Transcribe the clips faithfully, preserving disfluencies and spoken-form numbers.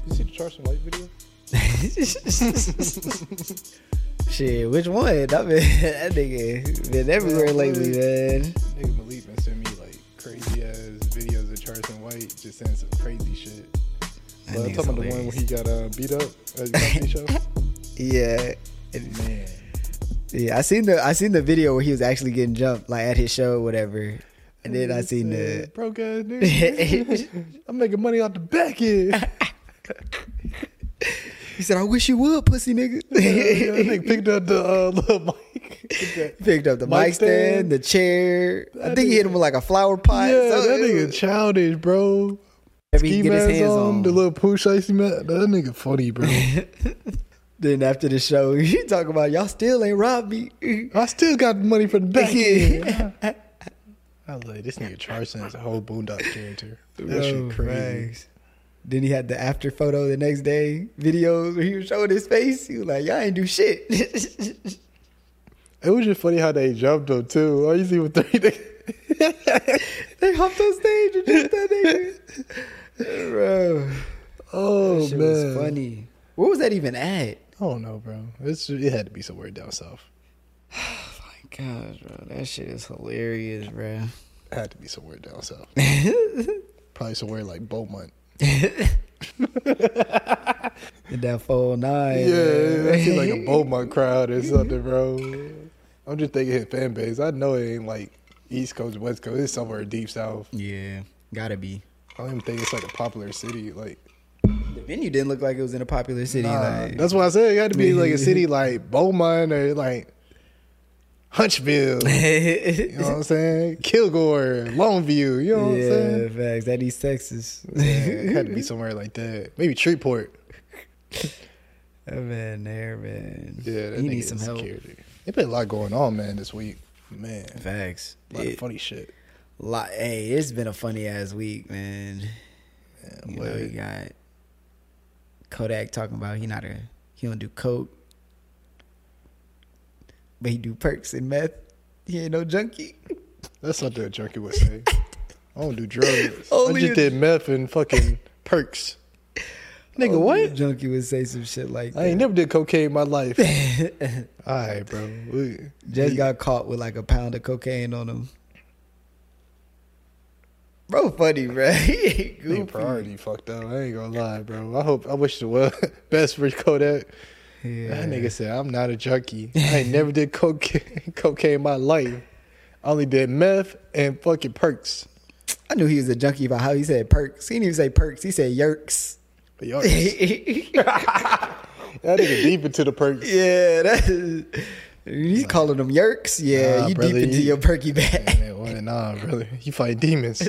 You see the Charleston White video? Shit, which one? I mean, that nigga been everywhere yeah, lately, man. Nigga Malik been sending me like crazy ass videos of Charleston White just saying some crazy shit. But I'm talking about the one where he got uh, beat up at the show. Yeah, man. Yeah, I seen the I seen the video where he was actually getting jumped like at his show or whatever. And then I seen the broke ass nigga. I'm making money off the back end. He said, "I wish you would, pussy nigga." Yeah, yeah, that nigga picked up the uh, little mic. Picked up the mic, mic stand, stand, the chair. That I think nigga, he hit him with like a flower pot. Yeah, so that nigga was childish, bro. Ski he get his hands on, on the little push icy mat. That nigga funny, bro. Then after the show, he talk about y'all still ain't robbed me. I still got money for the back end. I was like, this nigga Charleston is a whole Boondock character. That oh, shit crazy. Thanks. Then he had the after photo the next day videos where he was showing his face. He was like, y'all ain't do shit. It was just funny how they jumped though too. All you see with three niggas. They hopped on stage and jumped that nigga. Bro. Oh, that shit man. was funny. Where was that even at? I don't know, bro. It's, it had to be somewhere down south. Oh my gosh, bro. That shit is hilarious, bro. It had to be somewhere down south. Probably somewhere like Beaumont. In that four oh nine. Yeah, I see like a Beaumont crowd or something, bro. I'm just thinking his fan base. I know it ain't like East Coast, West Coast. It's somewhere deep south. Yeah, gotta be. I don't even think it's like a popular city. Like the venue didn't look like it was in a popular city. Nah, like, that's why I said it got to be like a city like Beaumont or like Huntsville. You know what I'm saying? Kilgore, Longview. You know what yeah, I'm saying? Yeah, facts. That East Texas. Yeah, it had to be somewhere like that. Maybe Shreveport. Oh man, there, man. Yeah, that he needs some help. Security. There's been a lot going on, man, this week. Man, facts. A lot it, of funny shit. Lot, hey, it's been a funny ass week, man. man you know, you got Kodak talking about he not a he don't do coke, but he do perks and meth. He ain't no junkie. That's something a junkie would say. I don't do drugs. I Only just a, did meth and fucking perks. Nigga, Only what? A junkie would say some shit like that. I ain't never did cocaine in my life. All right, bro. We, Just we, got caught with like a pound of cocaine on him. Bro, funny, bro. He ain't priority fucked up. I ain't gonna lie, bro. I hope, I wish the well best for Kodak. Yeah. That nigga said, I'm not a junkie. I ain't never did cocaine, cocaine in my life. I only did meth and fucking perks. I knew he was a junkie by how he said perks. He didn't even say perks. He said yerks. Yerks. That nigga deep into the perks. Yeah, that is, he's calling them yerks. Yeah, nah, you brother, deep into you, your perky bag. Man, well, nah, brother. You fight demons.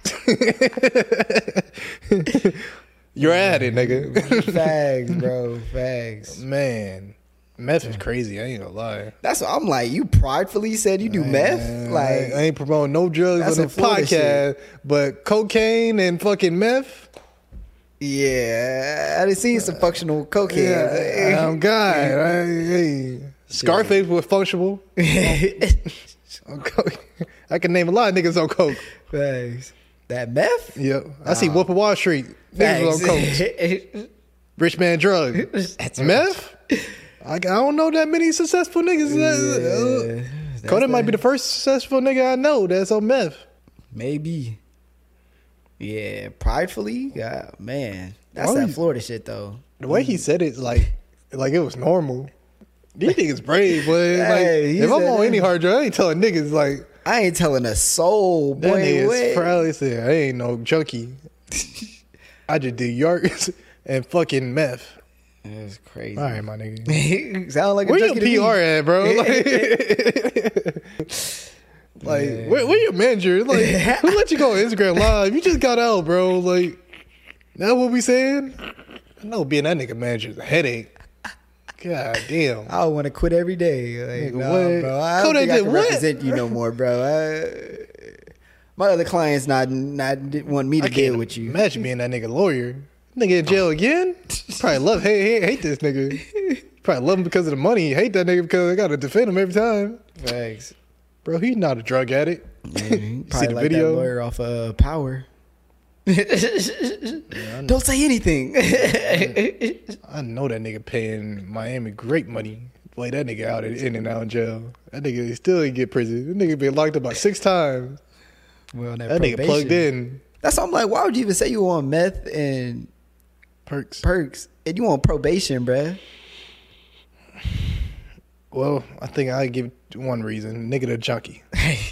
You're at it, nigga. Facts, bro. Facts. Man, meth is crazy. I ain't gonna lie. That's what I'm like. You pridefully said you do Man, meth. Like I ain't promoting no drugs on the podcast, shit. But cocaine and fucking meth. Yeah, I done seen some functional cocaine. Yeah, I'm God. I, hey. Scarface was functional. I can name a lot of niggas on coke. Thanks. That meth? Yep. I oh. see Wolf of Wall Street. Niggas on coke. Rich man drug. That's meth? I, I don't know that many successful niggas. Yeah, uh, Kodak might be the first successful nigga I know that's on meth. Maybe. Yeah, pridefully, yeah, man, that's that Florida shit though. The way he said it, like, like it was normal. These niggas brave, but hey, like, if I'm on that. Any hard drive, I ain't telling niggas like I ain't telling a soul. Boy, that nigga's probably said I ain't no junkie. I just do yards and fucking meth. That's crazy. All right, my nigga. Sound like a where junkie your P R to me. At, bro? Like, Like, yeah. where, where your manager? Like, who let you go on Instagram Live? You just got out, bro. Like, that what we saying? I know being that nigga manager is a headache. God damn. I want to quit every day. Like, nigga, nah, what? bro. I don't Kodak think I can what? represent you no more, bro. I, my other clients not not want me to I deal with you. Imagine being that nigga lawyer. Nigga in jail again? Probably love, hate, hate, hate this nigga. Probably love him because of the money. Hate that nigga because I got to defend him every time. Thanks. Bro, he's not a drug addict. Man, he probably see the like video? That lawyer off uh, Power. Yeah, Don't say anything. I know that nigga paying Miami great money. Play that nigga out in, in and out of jail. That nigga still ain't get prison. That nigga been locked up about six times. Well, that, That nigga plugged in. That's why I'm like, why would you even say you on meth and Perks. perks and you on probation, bruh? Well, I think I give one reason. Nigga the junkie.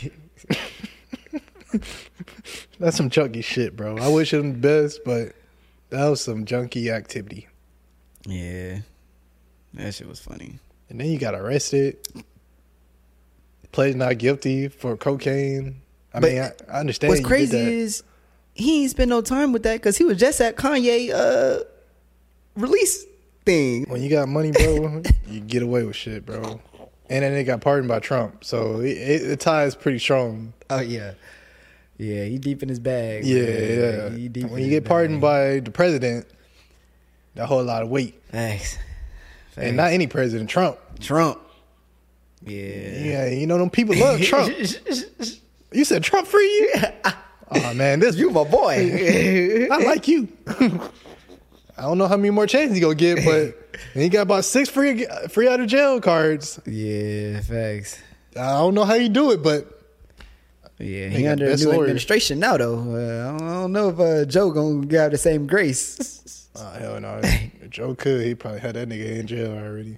That's some junkie shit, bro. I wish him the best, but that was some junkie activity. Yeah, that shit was funny. And then you got arrested. Played not guilty for cocaine. I But mean, I, I understand. What's you crazy did that. is he ain't spend no time with that because he was just at Kanye uh release thing. When you got money, bro, you get away with shit, bro. And then they got pardoned by Trump, so it, it, the tie is pretty strong. Oh yeah, yeah. He deep in his bag. Yeah, man. yeah. He deep in When you his get pardoned bag. by the president, that whole lot of weight. Thanks. And not any president, Trump. Trump. Yeah. Yeah, you know them people love Trump. You said Trump free you? Oh man, this You my boy. I like you. I don't know how many more chances he gonna get, but he got about six free free out of jail cards. Yeah, facts. I don't know how you do it, but Yeah, They he got under best new lawyer. administration now though. Uh, I don't- I don't know if uh, Joe gonna have the same grace. oh hell no. If Joe could, he probably had that nigga in jail already.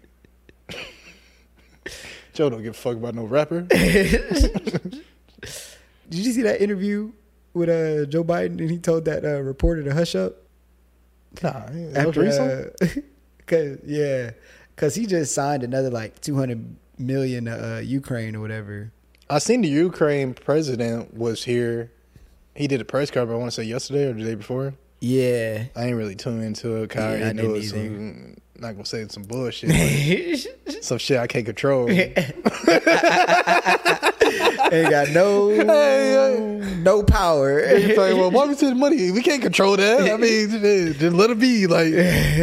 Joe don't give a fuck about no rapper. Did you see that interview with uh, Joe Biden and he told that uh, reporter to hush up? Nah, that was After, recent. uh, cause yeah, cause he just signed another like two hundred million uh, Ukraine or whatever. I seen the Ukraine president was here. He did a press conference, I want to say yesterday or the day before. Yeah, I ain't really tuned into it. 'Cause I Yeah, already I knew it didn't was either. some, not gonna say some bullshit. But some shit I can't control. ain't got no no power. He's like, well, why we send money? We can't control that. I mean, just, just let it be. Like,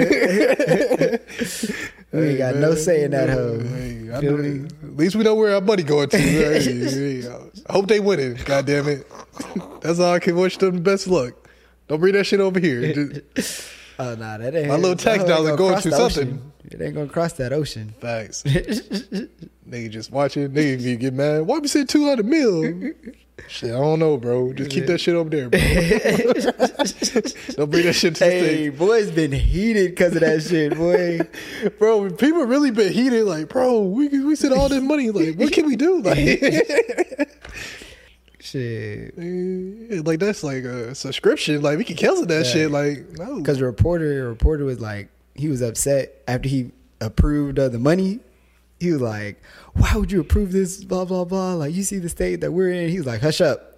We ain't got no say in that hoe. Hey, I Feel know- me? at least we know where our money going to. Hey, hey, I hope they winning. God damn it. That's all I can wish them the best of luck. Don't bring that shit over here. Just, Oh nah, that ain't My little that tax hoe dollar ain't going gonna to cross the something. ocean. It ain't gonna cross that ocean. facts. Nigga just watching. Nigga you get mad. Why we say two hundred mil? Shit, I don't know, bro. Just keep that shit over there, bro. Don't bring that shit to the Hey, States. boy's been heated because of that shit, boy. Bro, people really been heated. Like, bro, we we said all this money. Like, what can we do? Like, Shit. like that's like a subscription. Like, we can cancel that Yeah. shit. Like, no. Because the reporter, the reporter was like, he was upset after he approved of the money. He was like, "Why would you approve this? Blah blah blah. Like, you see the state that we're in." He was like, "Hush up."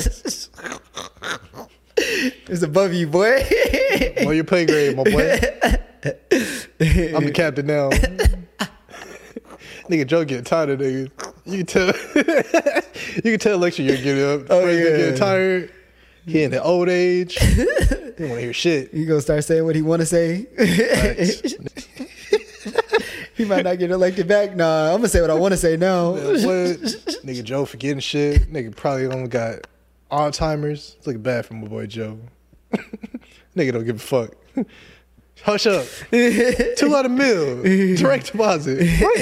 It's above you, boy. Well, your pay grade, my boy. I'm the captain now. Nigga Joe getting tired of niggas. You can tell. You can tell lecture you're getting up. Oh, President yeah. getting tired. He in the old age. He don't want to hear shit. He gonna start saying what he want to say. Facts. He might not get elected back. Nah, I'm gonna say what I want to say now. Man, what? Nigga Joe forgetting shit. Nigga probably only got Alzheimer's. It's looking bad for my boy Joe. Nigga don't give a fuck. Hush up. two hundred mil. Direct deposit.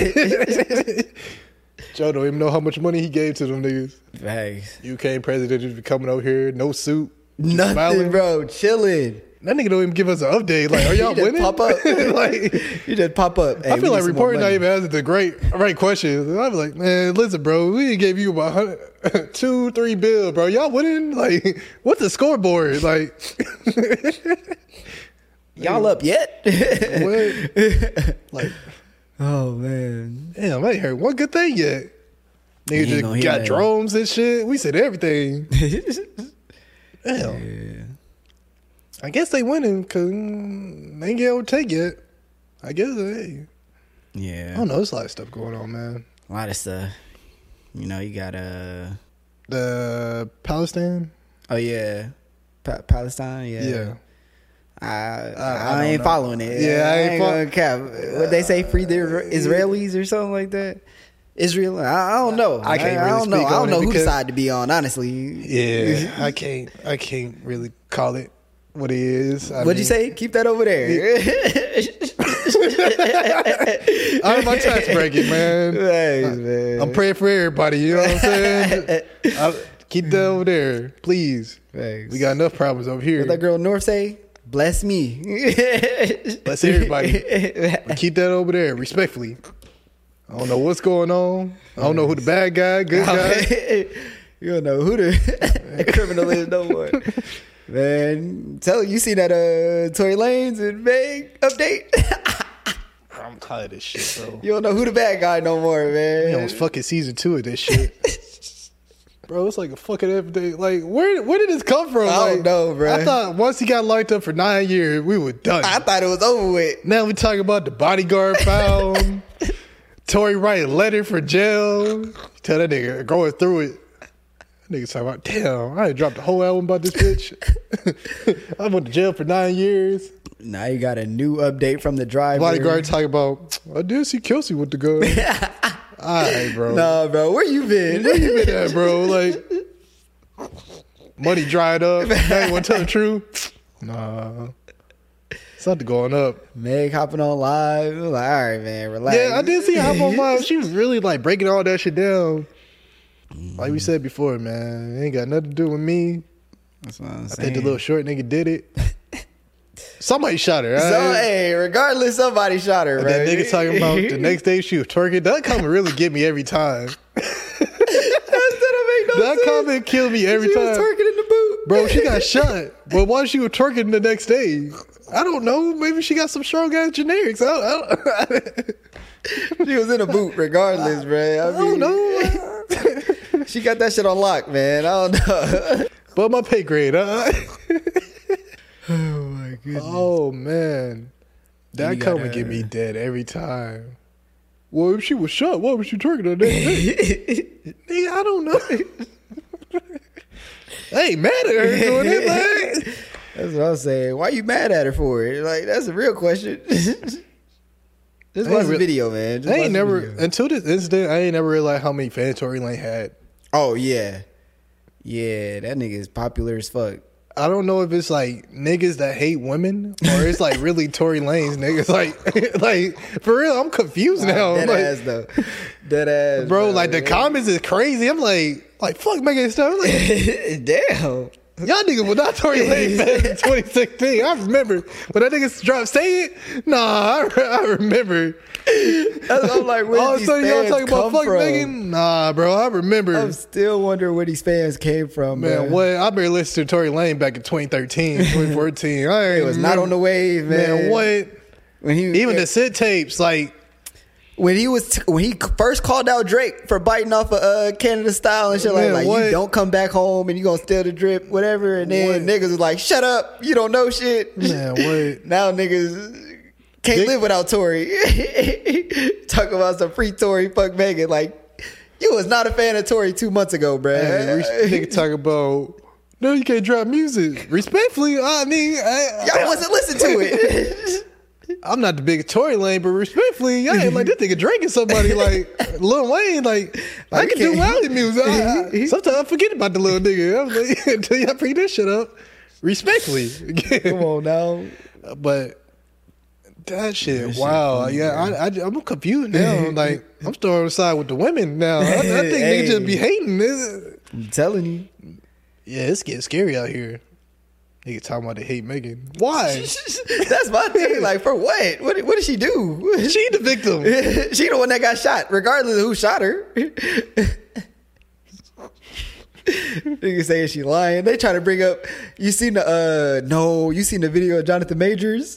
Joe don't even know how much money he gave to them niggas. Thanks. U K president just be coming over here, no suit. just Nothing, smiling. bro. Chilling. That nigga don't even give us an update. Like, are y'all You just winning? pop up. Like, You just pop up. Hey, I we feel need like some more reporting not money. even asking the great right questions. I be like, man, listen, bro, we didn't gave you about one hundred, two, three bill, bro. Y'all winning? Like, what's the scoreboard? Like, Y'all up yet? what? Like, Oh man. damn, I ain't heard one good thing yet. You ain't Nigga gonna just hear got that. drones and shit. We said everything. Damn. Yeah. I guess they winning because they ain't get overtake yet. I guess, hey. I Yeah. don't know. There's a lot of stuff going on, man. A lot of stuff. You know, you got uh The Palestine? oh yeah. Pa- Palestine, yeah. Yeah. I, I I, don't ain't know. following it. Yeah, I ain't fo- gonna cap. What they say, free the Israelis or something like that. Israel, I, I don't know. I can't I, really don't know. speak I on don't it know whose because- side to be on. Honestly, Yeah, I can't. I can't really call it what it is. I What'd you mean, say? Keep that over there. I'm my tax bracket, man. Thanks, man. I'm praying for everybody. You know what I'm saying? I, keep that over there, please. Thanks. We got enough problems over here. What that girl North say? Bless me. Bless everybody. But keep that over there, respectfully. I don't know what's going on. I don't know who the bad guy, good guy. You don't know who the criminal is no more. Man, tell you see that uh Tory Lanez and Meg update? I'm tired of this shit, bro. You don't know who the bad guy no more, man. You know, it's fucking season two of this shit. Bro, it's like a fucking everyday. Like, where where did this come from? I don't like, know, bro. I thought once he got locked up for nine years, we were done. I thought it was over with. Now we talking about the bodyguard found. Tory writing a letter for jail. Tell that nigga going through it. That nigga talking about, damn, I ain't dropped a whole album about this bitch. I went to jail for nine years. Now you got a new update from the driver. Bodyguard talking about, I did see Kelsey with the gun. All right, bro. Nah, bro, where you been? Where you been at, bro? Like, money dried up. Now you want to tell the truth? Nah. Something going up. Meg hopping on live. I was like, all right, man, relax. Yeah, I did see her hop on live. She was really like breaking all that shit down. Like we said before, man, it ain't got nothing to do with me. That's what I'm I saying. think the little short nigga did it. Somebody shot her. Right? So, hey, regardless, somebody shot her, And right? that nigga talking about the next day she was twerking. That comment really get me every time. That don't make no That sense. comment kill me every she time. was twerking in the boot. Bro, she got shot. But why she was twerking the next day? I don't know. Maybe she got some strong ass generics. I don't, I don't, She was in a boot regardless, bro. I, I don't mean, know. She got that shit on lock, man. I don't know. But my pay grade, huh? Oh, my goodness. Oh, man. That You comment gotta- get me dead every time. Well, if she was shot, why was she twerking the next day? Nigga, I don't know. I ain't mad at her doing it, man. That's what I'm saying. Why you mad at her for it? Like, that's a real question. Just ain't watch the re- video, man. Just I watch ain't the never, video. until this incident, I ain't never realized how many fans Tory Lane had. Oh, yeah. Yeah, that nigga is popular as fuck. I don't know if it's like niggas that hate women or it's like really Tory Lane's niggas. Like, like for real, I'm confused now. Dead Like, ass, though. Dead ass. bro, like the comments is crazy. I'm like, like fuck making stuff. I'm like, Damn. y'all niggas were not Tory Lane fans in twenty sixteen. I remember when that nigga dropped Say It. Nah, I, re- I remember. That's, I'm like, where All of did a these sudden y'all fans talking about come fuck from? nigga. Nah, bro, I remember. I'm still wondering where these fans came from, Man, man. what? I better listen to Tory Lane back in twenty thirteen, twenty fourteen. I ain't It was not on the wave, man. Man, what? When he Even the sit tapes, like, when he was when he first called out Drake for biting off of uh, Canada Style and shit, Man, like, like what? you don't come back home and you gonna steal the drip, whatever. And then What? niggas was like, shut up, you don't know shit. man, what? Now niggas can't Dick- live without Tory. Talk about some free Tory, fuck Megan. Like, you was not a fan of Tory two months ago, bruh. Hey, res- nigga talk about, no, you can't drop music. Respectfully, I mean, I, Y'all wasn't listening to it. I'm not the biggest Tory Lane, but respectfully, y'all ain't like this nigga drinking somebody like Lil Wayne. Like, I Like, can we do can't- Wiley music. I, I, sometimes I forget about the little nigga. I was like, until y'all bring this shit up. Respectfully. Come on now. But that shit, wow. Yeah, I, I, I'm confused now. Like, I'm starting on the side with the women now. I, I think Hey. niggas just be hating this. I'm telling you. Yeah, it's getting scary out here. Nigga talking about they hate Megan. Why? That's my thing. Like, for what? What, what did she do? She the victim. She the one that got shot, regardless of who shot her. Niggas saying she lying. They try to bring up. You seen the uh no? You seen the video of Jonathan Majors?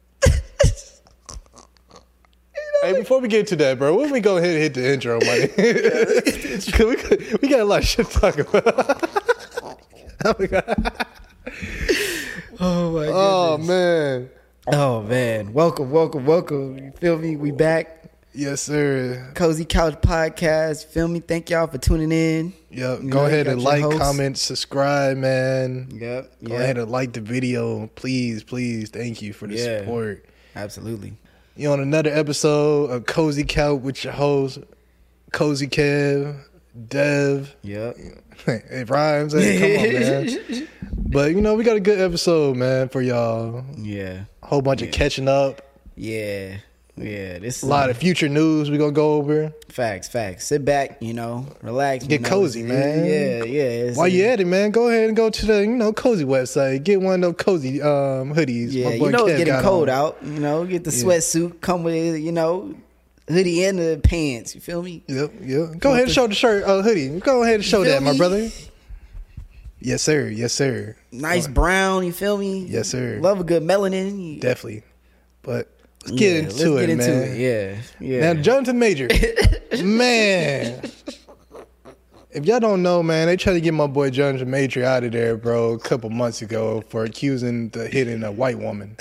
Hey, before we get to that, bro, why don't we go ahead and hit the intro, man? we, we got a lot of shit to talk about. oh my god. Oh my god. Oh man. Oh man. Welcome, welcome, welcome. You feel me? We back. Yes, sir. Cozy Couch Podcast. Feel me? Thank y'all for tuning in. Yep. You Go know, ahead got and your like, host. comment, subscribe, man. Yep. Go ahead and like the video. Please, please. Thank you for the Yeah. support. Absolutely. You on another episode of Cozy Couch with your host, Cozy Kev, Dev. Yep. It rhymes. Hey, come on, man. But, you know, we got a good episode, man, for y'all. Yeah. A whole bunch yeah. of catching up. Yeah. Yeah. This is a lot of future news we're going to go over. Facts, facts. Sit back, you know, relax. Get you know, cozy, man. Yeah, yeah. While you at it, man, go ahead and go to the, you know, Cozy website. Get one of those Cozy um, hoodies. Yeah, My boy you know Kev it's getting got cold on. out. You know, get the Yeah. sweatsuit, come with, you know, hoodie and the pants. You feel me? Yep, yep. Go ahead and show the shirt, uh, hoodie. Go ahead and show feel that, my me? brother. Yes, sir. Yes, sir. Nice brown, you feel me? Yes, sir. Love a good melanin. Definitely. But let's get Yeah, into let's it, get into man. it. Yeah, yeah. Now, Jonathan Major. Man. If y'all don't know, man, they tried to get my boy Jonathan Major out of there, bro, a couple months ago for accusing the hitting a white woman.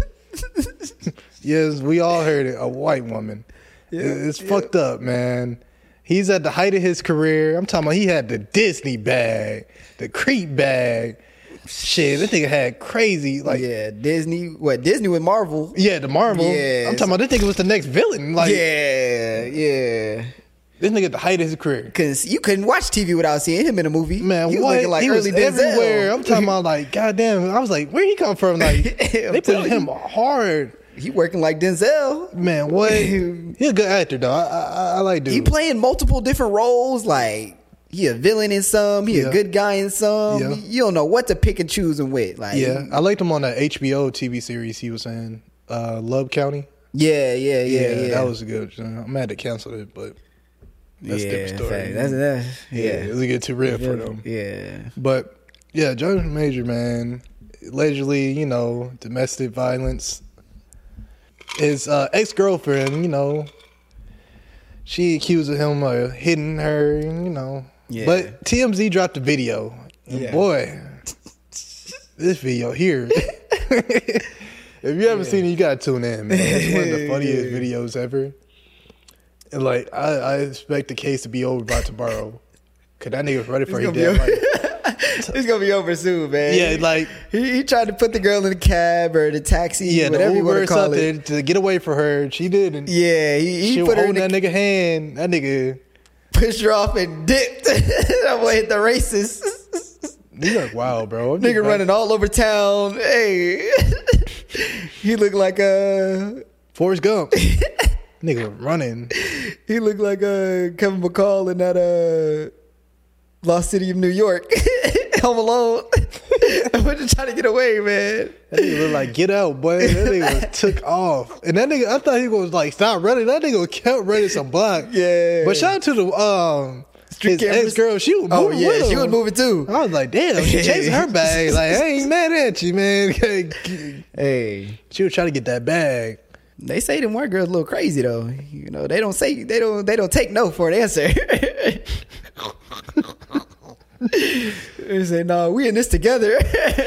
Yes, we all heard it, a white woman. Yeah, it's yeah. fucked up, man. He's at the height of his career. I'm talking about he had the Disney bag, the creep bag. Shit, this nigga had crazy, like, yeah, yeah, Disney. What Disney with Marvel? the Marvel. Yeah. I'm talking about this nigga was the next villain. Like, yeah, yeah. this nigga at the height of his career. Cause you couldn't watch T V without seeing him in a movie. Man, you what? looking like he was early Denzel. everywhere. I'm talking about, like, goddamn. I was like, where he come from? Like, I'm they put telling him you. hard. He working like Denzel. Man, what? He a good actor, though. I, I, I like dude. He playing multiple different roles. Like he a villain in some, he Yeah. a good guy in some. Yeah. You don't know what to pick and choose and with. Like Yeah, I liked him on that H B O T V series he was saying, uh, Love County. yeah, yeah, yeah, yeah. that was good. I'm mad they canceled it, but that's a yeah, different story. fact. That's that. yeah, Yeah, it was get too real for them. Yeah, But yeah, Jonathan Major, man, allegedly, you know, domestic violence. His uh, ex-girlfriend, you know, she accused him of hitting her, you know. Yeah. But T M Z dropped a video. And Yeah. boy, this video here. If you haven't seen it, you gotta tune in, man. It's one of the funniest videos ever. And like, I, I expect the case to be over by tomorrow. Cause that nigga was ready for It's his gonna be damn over. life. It's gonna be over soon, man. Yeah, like he, he tried to put the girl in the cab or the taxi, yeah, whatever the you Uber want or to call something it. to get away from her. She didn't. Yeah, he, he She was put her in holding the, that nigga hand. That nigga. pushed her off and dipped. That boy hit the races. You look wild, bro. I'm Nigga just- running all over town. Hey, he looked like a Forrest Gump. Nigga running. he looked like a Kevin McCall in that uh Lost City of New York. Home Alone. I'm just trying to get away, man. That nigga look like Get Out, boy. That nigga was took off. And that nigga, I thought he was like, stop running. That nigga kept running some block. Yeah. But shout out to the, um, Street his cameras. ex-girl. She was moving Oh yeah, with him. she was moving too. I was like, damn, she chasing her bag. Like, I ain't mad at you, man. Hey, She was trying to get that bag. they say them white girls a little crazy though. You know, they don't say they don't they don't take no for an answer. They say, no, we in this together.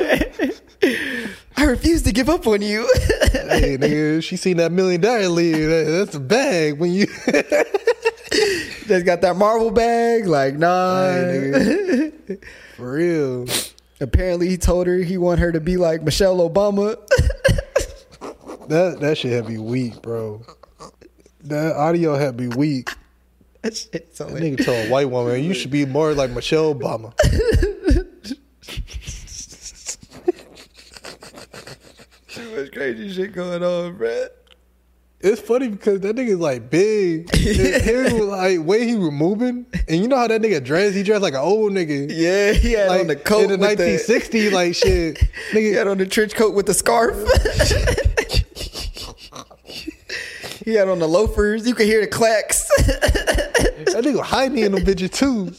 I refuse to give up on you. Hey, nigga, she seen that million dollar lead. That- That's a bag when you. Just got that Marvel bag. Like, nah. Hey, nigga. For real. Apparently, he told her he want her to be like Michelle Obama. That that shit had to be weak, bro. That audio had to be weak. That shit so That nigga told a white woman, you should be more like Michelle Obama. Too much crazy shit going on, bruh. It's funny because that nigga's like big. His hair was like way he was moving, and you know how that nigga dressed? He dressed like an old nigga. Yeah, he had Like on the coat in the with nineteen sixties, like shit. He Nigga, had on the trench coat with the scarf. He had on the loafers. You could hear the clacks. that nigga hiding in them bitches too.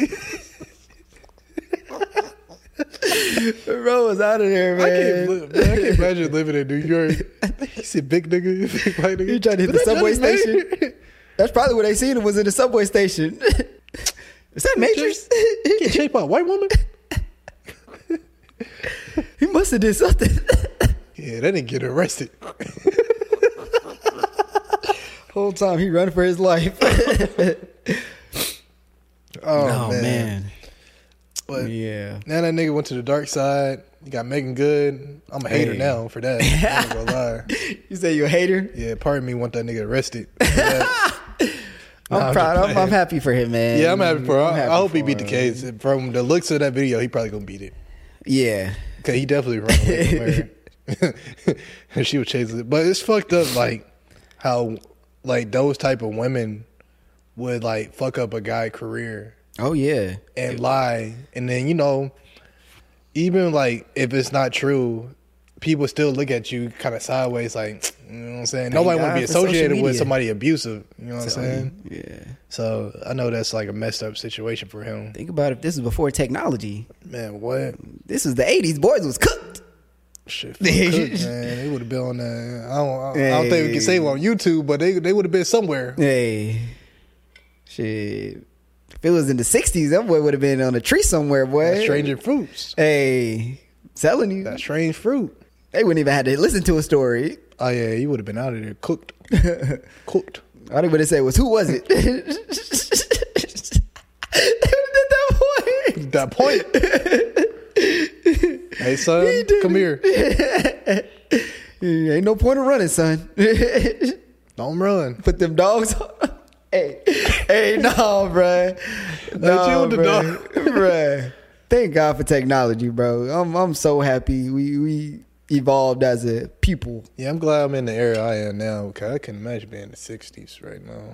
Bro was out of there, I can't, man. li- man, I can't imagine living in New York. He said big nigga, big white nigga. He tried to hit But the that subway Johnny station. Major. That's probably where they seen him, was in the subway station. Is that Majors? Get shaped by a white woman? He must have did something. Yeah, that didn't get arrested. Whole time he running for his life. Oh, man. But yeah. now that nigga went to the dark side. You got Megan Good. I'm a hater Hey. now for that. I ain't gonna lie. You say you a hater? Yeah, part of me want that nigga arrested. For that. I'm Nah, I'm proud. just I'm, I'm playing. happy for him, man. Yeah, I'm happy for. I, happy I hope he for beat the him. case. From the looks of that video, he probably gonna beat it. Yeah, Cause he definitely ran away from her. And she was chasing it, but it's fucked up. Like how like those type of women would like fuck up a guy career oh yeah, and lie, and then you know, even like if it's not true, people still look at you kind of sideways, like you know what I'm saying. Thank Nobody want God to be for social associated with media. somebody abusive. You know what I'm So, saying? yeah. So I know that's like a messed up situation for him. Think about if this was before technology. Man, what? This was the eighties. Boys was cooked. Shit, fuck cooked, man. They would have been on the. I don't. I don't, I don't think we can save it on YouTube, but they they would have been somewhere. Hey, shit. If it was in the sixties, that boy would have been on a tree somewhere, boy. That stranger fruits. Hey, telling you, That strange fruit. they wouldn't even have to listen to a story. Oh yeah, you would have been out of there cooked. Cooked. All they would have said was, "Who was it?" They would have did That point. Hey son, come here. that point. Ain't no point of running, son. Don't run. Put them dogs on. Hey, hey, no, bruh. No, you with the bruh. dog. Bruh. Thank God for technology, bro. I'm I'm so happy we we evolved as a people. Yeah, I'm glad I'm in the era I am now. Cause I can imagine being in the sixties right now.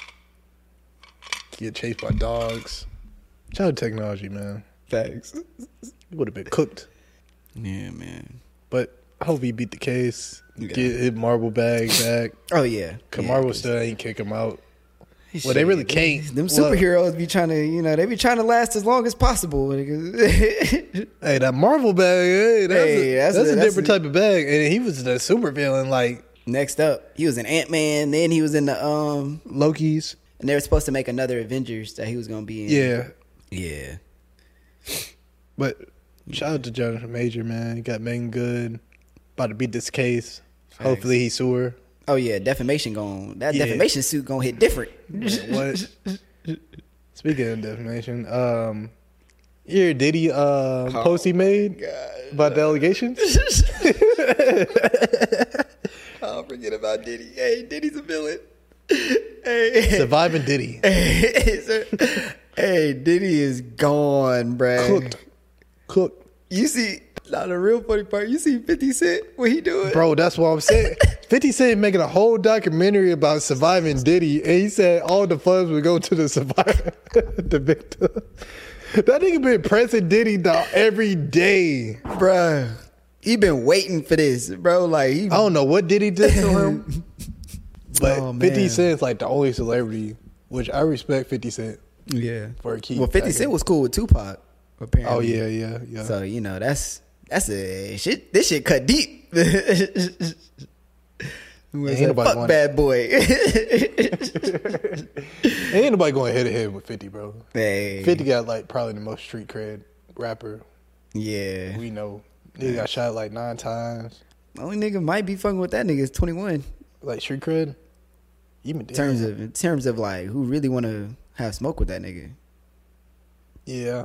Get chased by dogs. Child technology, man. Thanks. You would have been cooked. Yeah, man. But I hope he beat the case. Yeah. Get his marble bag back. Oh yeah. Cause yeah, Marvel 'cause- still ain't kick him out. Shit, Well, they really can't. Them Well- superheroes be trying to, you know, they be trying to last as long as possible. Hey, that Marvel bag, hey, that's, Hey, a, that's that's, a- a, that's different a- type of bag. And he was the super villain, like Next up, he was in Ant-Man. Then he was in the um, Loki's. and they were supposed to make another Avengers that he was gonna be in. Yeah, yeah. but shout out to Jonathan Major, man. He got Megan Good. About to beat this case. Facts. Hopefully he sue her. Oh yeah, defamation going. That Yeah. defamation suit gonna hit different. Man, what? Speaking of defamation, um, you hear Diddy uh, post he made about the allegations? I'll forget about Diddy. Hey, Diddy's a villain. Hey, Surviving Diddy. hey, sir. Hey, Diddy is gone, bruh. Cooked. Cooked. You see, not the real funny part. You see Fifty Cent, what he doing? Bro, that's what I'm saying. fifty Cent making a whole documentary about surviving Diddy, and he said all the funds would go to the survivor, the victim. That nigga been pressing Diddy dog every day. Bruh, he been waiting for this, bro. Like, he, I don't know what Diddy did to him, but Oh, man. fifty Cent's like the only celebrity, which I respect fifty Cent yeah. for a key. Well, Fifty Cent was cool with Tupac, apparently. Oh yeah, yeah, yeah. So you know that's that's a shit. This shit cut deep. Ain't nobody Fuck want bad boy. Ain't nobody going head to head with fifty, bro. Hey, fifty got like probably the most street cred rapper yeah. we know. He got shot like nine times. The only nigga might be fucking with that nigga is twenty-one. Like street cred. Even In terms of in terms of like who really want to have smoke with that nigga. yeah,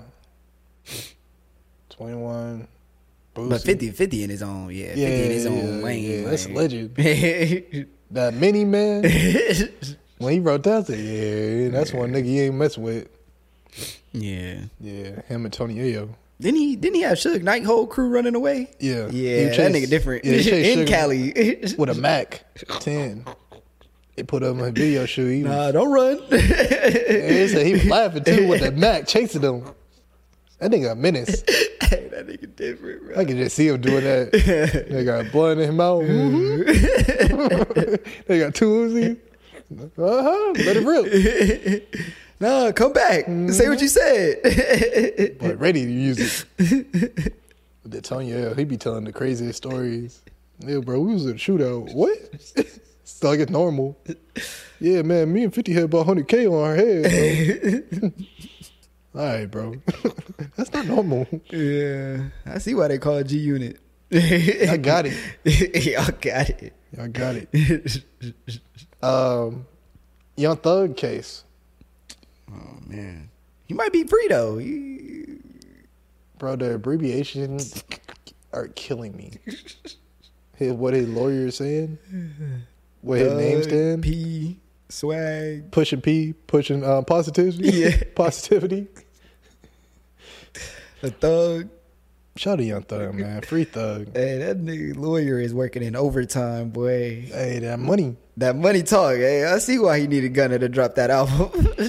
twenty-one. Boosie. But fifty, fifty in his own, yeah, Yeah, fifty in his own yeah, lane. yeah, that's like- legend. That mini man. When he wrote that, I said, yeah, that's one nigga you ain't messing with. yeah. Yeah, him and Tony Ayo. Didn't he? Didn't he have Suge Knight whole crew running away? Yeah, Yeah, He that chased- nigga different. Yeah, he chased in Suge Cali. with a Mac ten. They put up my video shoot. He, was, Nah, don't run. and he said he was laughing too with that Mac chasing them. That nigga a menace. Hey, that nigga different, bro. I can just see him doing that. They got blood in his mouth. Mhm. They got two Uzi. Uh huh. Let it rip. Nah, come back. Say what you said. But ready to use it. The Tony, yeah, he be telling the craziest stories. Yeah, bro, we was in a shootout. What? It's like it's normal. Yeah, man, me and fifty had about one hundred K on our head, bro. All right, bro. That's not normal. Yeah, I see why they call it G Unit. I got it. Y'all got it. I got it. Um, Young Thug case. Oh man, he might be free though. He, Bro, the abbreviations are killing me. His, what his lawyer is saying? What his name stand? P Swag. Pushing P, pushing uh, positivity. Yeah. Positivity. A thug. Shout out to Young Thug, man. Free Thug. Hey, that nigga lawyer is working in overtime, boy. Hey, that money. That money talk. Hey, I see why he needed Gunna to drop that album.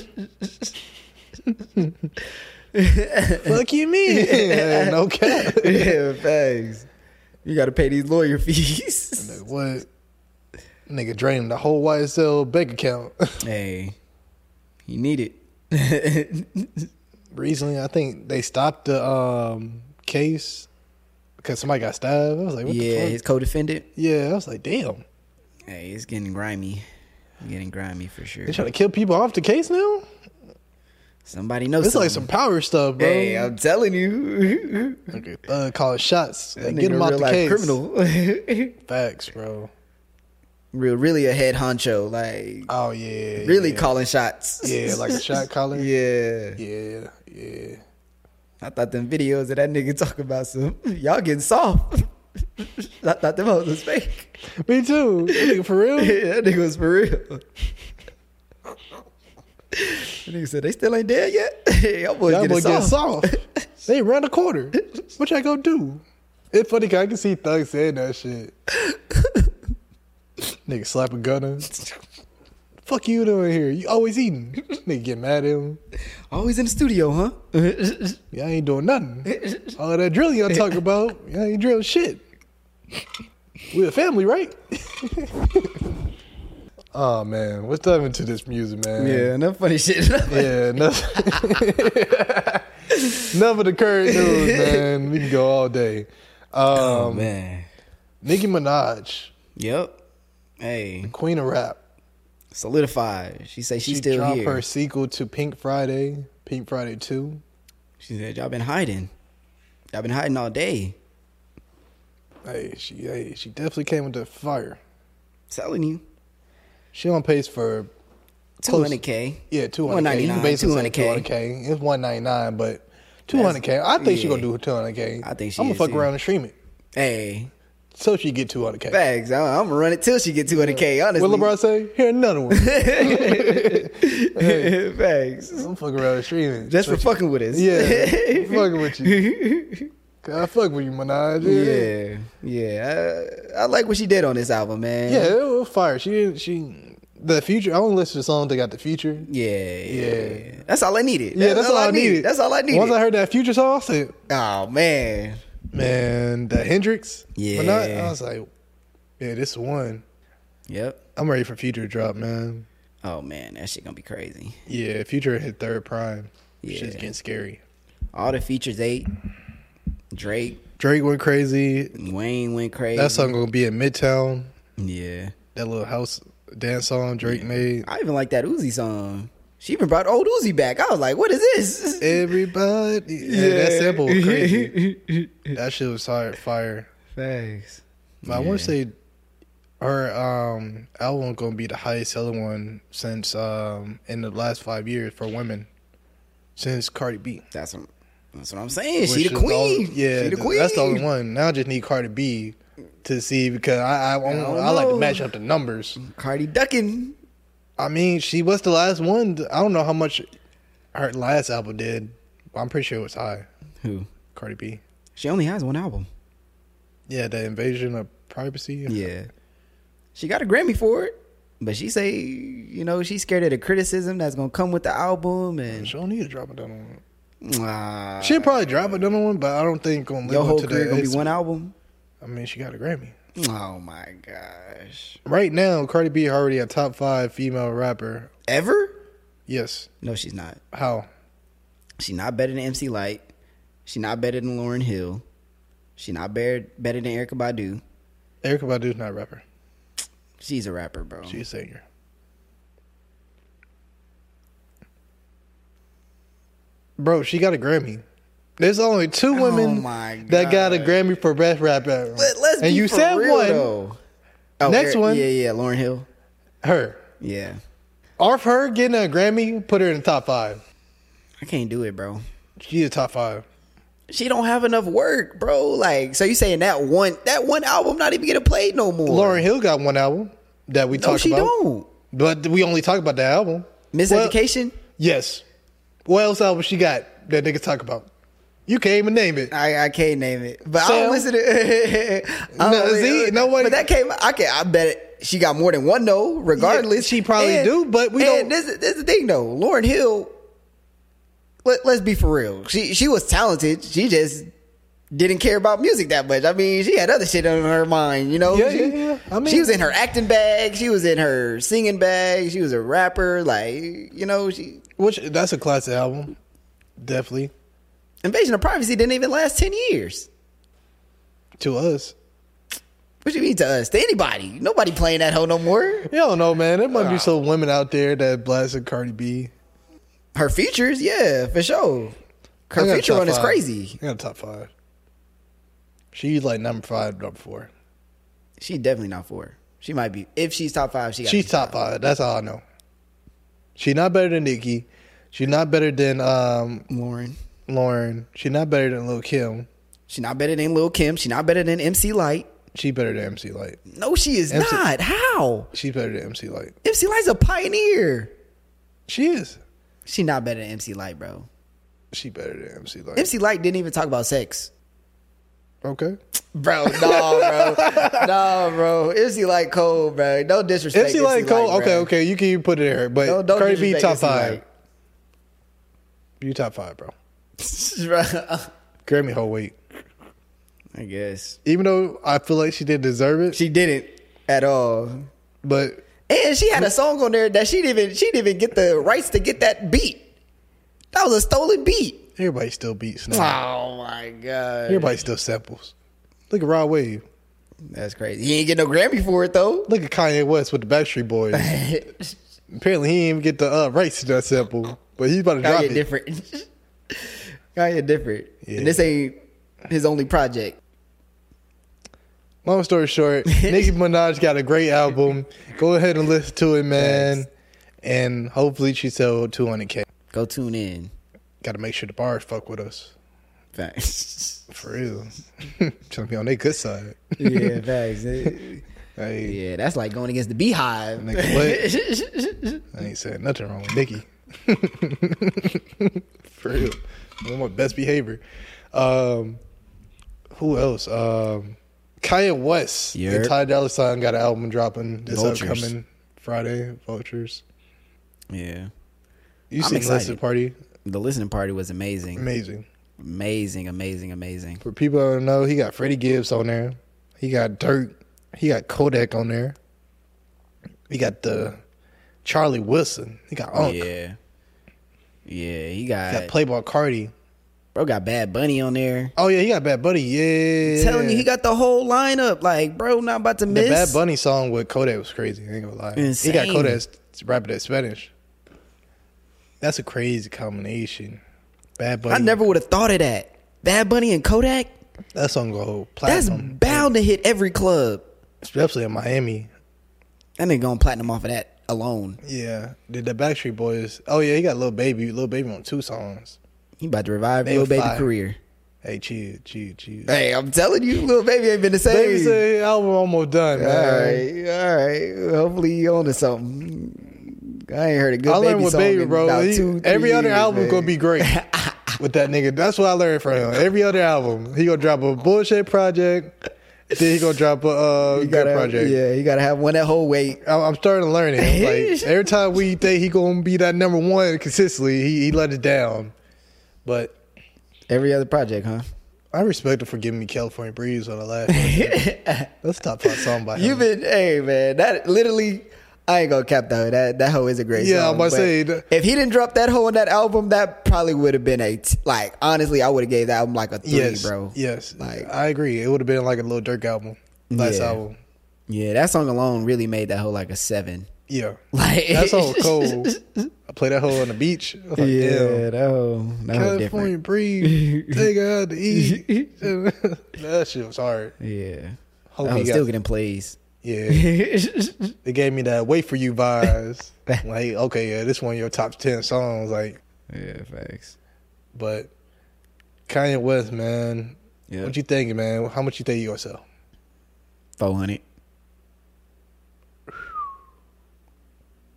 Fuck you, mean? Yeah, no cap. Yeah, thanks. You got to pay these lawyer fees. What? Nigga drained the whole Y S L bank account. Hey, he need it. Recently, I think they stopped the um, case because somebody got stabbed. I was like, what Yeah, the fuck? his co-defendant. Yeah, I was like, damn. Hey, it's getting grimy. Getting grimy for sure. They trying to kill people off the case now? Somebody knows It's something. like some power stuff, bro. Hey, I'm telling you. Okay, uh, calling shots. That Like, nigga get them a off real the life case. criminal. Facts, bro. Real, really a head honcho. Like, Oh, yeah. really yeah. calling shots. Yeah, like a shot caller. Yeah. Yeah, yeah. I thought them videos of that nigga talking about some, y'all getting soft. I thought them hoes was fake. Me too. That nigga for real? Yeah, that nigga was for real. That nigga said, they still ain't dead yet? Y'all boys Y'all getting boys getting soft. soft. They around the corner. What y'all gonna do? It's funny because I can see Thug saying that shit. Nigga slapping Gunna. Fuck you doing here? You always eating. Nigga get mad at him. Always in the studio, huh? Y'all ain't doing nothing. All that drilling y'all talking about, y'all ain't drilling shit. We a family, right? Oh man, let's dive into this music, man. Yeah, enough funny shit. Yeah, enough, enough of the current news, man. We can go all day. Um, Oh, man. Nicki Minaj, Yep. Hey, queen of rap. solidified. She say she's She still dropped here. her sequel to Pink Friday, Pink Friday two. She said, y'all been hiding. Y'all been hiding all day. Hey, she, hey, she definitely came with the fire. Telling you. She on pace for two hundred K. Yeah, two hundred K. You can basically say two hundred K. It's one ninety-nine, but two hundred K. I think yeah. she gonna do two hundred K. I think she I'm gonna is, fuck too. around and stream it Hey. so she get two hundred K. Facts. I'm, I'm gonna run it till she get two hundred K, honestly. What LeBron say? Here another one. Hey, Facts. I'm fucking around and stream it. Just so for she, fucking with us. Yeah, I'm fucking with you. I fuck with you, Minaj. Yeah, Yeah. Yeah. I, I like what she did on this album, man. yeah, it was fire. She didn't. She the future. I only listen to songs that got the future. Yeah. Yeah. That's all I needed. Yeah, that's, all I needed. needed. That's all I needed. Once I heard that future song, I said, Oh, man. man, the Hendrix. Yeah. Minaj, I was like, yeah, this is one. Yep. I'm ready for Future to drop, man. Oh, man. That shit gonna be crazy. Yeah, Future hit third prime. Yeah. Shit's getting scary. All the features ate. Drake. Drake went crazy. Wayne went crazy. That song gonna be in Midtown. Yeah. That little house dance song Drake made. I even like that Uzi song. She even brought old Uzi back. I was like, what is this? Everybody. Yeah, that sample was crazy. That shit was hard, fire. Thanks. But I want to say her um, album gonna be the highest selling one since um, in the last five years for women since Cardi B. That's what, that's what I'm saying. She Which the is queen. all- yeah, she the queen. that's the only one. Now I just need Cardi B to see because I I, I, don't I like to know. match up the numbers. Cardi ducking. I mean, she was the last one. I don't know how much her last album did. But I'm pretty sure it was high. Who? Cardi B. She only has one album. Yeah, the invasion of privacy. Yeah. She got a Grammy for it. But she say, you know, she's scared of the criticism that's gonna come with the album, and She don't need to drop another one. uh, She'll probably drop another one, but I don't think gonna your live whole up to career that. gonna be It's- one album. I mean, she got a Grammy. Oh my gosh! Right now, Cardi B already a top five female rapper. Ever? Yes. No, she's not. How? She's not better than M C Light. She's not better than Lauryn Hill. She's not better better than Erykah Badu. Erykah Badu's not a rapper. She's a rapper, bro. She's a singer. Bro, she got a Grammy. There's only two Oh women my that got a God. Grammy for best rap ever. Let, let's and be you for said real, one. though. Oh, Next Eric- one. Yeah, yeah, Lauryn Hill. Her. Yeah, Off her getting a Grammy, put her in the top five. I can't do it, bro. She's a top five. She don't have enough work, bro. Like, so you saying that one that one album not even getting played no more? Lauryn Hill got one album that we no, talked she about. don't. But we only talk about the album. Miseducation? Well, yes. What else album she got that niggas talk about? You can't even name it. I, I can't name it, but Sam? I don't listen to. I don't No, really- see, nobody- But that came. I can. I bet it, she got more than one no. Regardless, Yeah, she probably And- do, but we and don't- This, this is the thing though. Lauryn Hill. Let, let's be for real. She she was talented. She just didn't care about music that much. I mean, she had other shit on her mind. You know. Yeah, she, yeah, yeah. I mean- she was in her acting bag. She was in her singing bag. She was a rapper. Like you know, she Which that's a classic album. Definitely. Invasion of Privacy didn't even last ten years. To us. What you mean to us? To anybody? Nobody playing that hoe no more. You don't know, man. There might be some women out there that blasted Cardi B. Her features, yeah, for sure. I Her got a feature top run is five. crazy. I got a top five. She's like number five, number four. She's definitely not four. She might be. If she's top five, she got She's top five. That's all I know. She's not better than Nicki. She's not better than um, Lauren. Lauren. She's not better than Lil Kim. She's not better than Lil Kim. She's not better than M C Light. She's better than M C Light. No, she is M C not. How? She's better than M C Light. M C Light's a pioneer. She is. She not better than M C Light, bro. She better than M C Light. M C Light didn't even talk about sex. Okay. Bro, no, bro. no, bro. M C Light cold, bro. No disrespect. M C Light Cole. bro. Okay, okay. You can even put it there, but Don't- don't Cardi B disrespect top M C five. Light. You top five, bro. Bro. Grammy whole weight. I guess. Even though I feel like she didn't deserve it, She didn't at all. but And she had a song on there that she didn't even she didn't even get the rights to get that beat. That was a stolen beat. everybody still beats now. Oh my god. Everybody still samples. Look at Rod Wave. That's crazy. He ain't get no Grammy for it though. Look at Kanye West with the Backstreet Boys. Apparently, he didn't even get the uh, rights to that sample, but he's about to drop Kanye it. different. Kanye different. Yeah. And this ain't his only project. Long story short, Nicki Minaj got a great album. Go ahead and listen to it, man. Thanks. And hopefully she sold two hundred K. Go tune in. Got to make sure the bars fuck with us. Facts. For real. Trying to be on their good side. Yeah, facts. Hey, Yeah, that's like going against the Beehive. Nigga, I ain't saying nothing wrong with Nicki. For real. One of my best behavior. Um, who else? Um, Kanye West Yep. and Ty Dolla $ign got an album dropping this Vultures. upcoming Friday. Vultures. Yeah. You I'm seen excited. Listen Party? The listening party was amazing. Amazing. Amazing, amazing, amazing. For people who don't know, he got Freddie Gibbs on there. He got Dirk. He got Kodak on there. He got the Charlie Wilson. He got Unk. Yeah. Yeah, he He got, got Playboy Cardi. bro got Bad Bunny on there. Oh yeah, he got Bad Bunny. Yeah, Telling you, he got the whole lineup. Like, bro, not about to the miss. Bad Bunny song with Kodak was crazy. I ain't gonna lie. Insane. He got Kodak rapping that Spanish. That's a crazy combination. Bad Bunny. I never would have thought of that. Bad Bunny and Kodak. That song go That's platinum. bound to hit every club. Especially in Miami. That nigga going platinum off of that alone. Yeah. Did the Backstreet Boys? Oh yeah, he got Lil Baby. Lil Baby on two songs. He about to revive They Lil was Baby fire. career. Hey, chill, chill, chill. Hey, I'm telling you, Lil Baby ain't been the same. Baby say album almost done, All man. right, all right. Hopefully you on to something. I ain't heard a good I learned baby with song Baby, in bro. about He- two, three every other years, album man. gonna be great with that nigga. That's what I learned from him. Every other album, he gonna drop a bullshit project. Then he gonna drop a uh, You good gotta, project. yeah, you gotta have one that whole weight. I'm I'm starting to learn it. Like every time we think he gonna be that number one consistently, he, he let it down. But Every other project, huh? I respect him for giving me California Breeze on the last one. That's a top five song by him. You've been, hey man, that literally, I ain't gonna cap that. That that hoe is a great Yeah, song. I'm about to but say that- if he didn't drop that hoe on that album, that probably would have been a t- like. Honestly, I would have gave that album like a three, yes, bro. Yes, Like- I agree. It would have been like a little Dirk album, last Yeah. album. Yeah, that song alone really made that hoe like a seven. Yeah, Like that song was cold. I played that whole on the beach. I was like, yeah, damn. that hoe, that hoe California different. breeze, take her out to eat. That shit was hard. Yeah, Hope that he was got- still getting plays. Yeah, it gave me that "Wait for You" vibes. Like, okay, yeah, this one of your top ten songs. Like, Yeah, facts. but Kanye West, man, Yeah, what you thinking, man? How much you think you gonna sell? four hundred.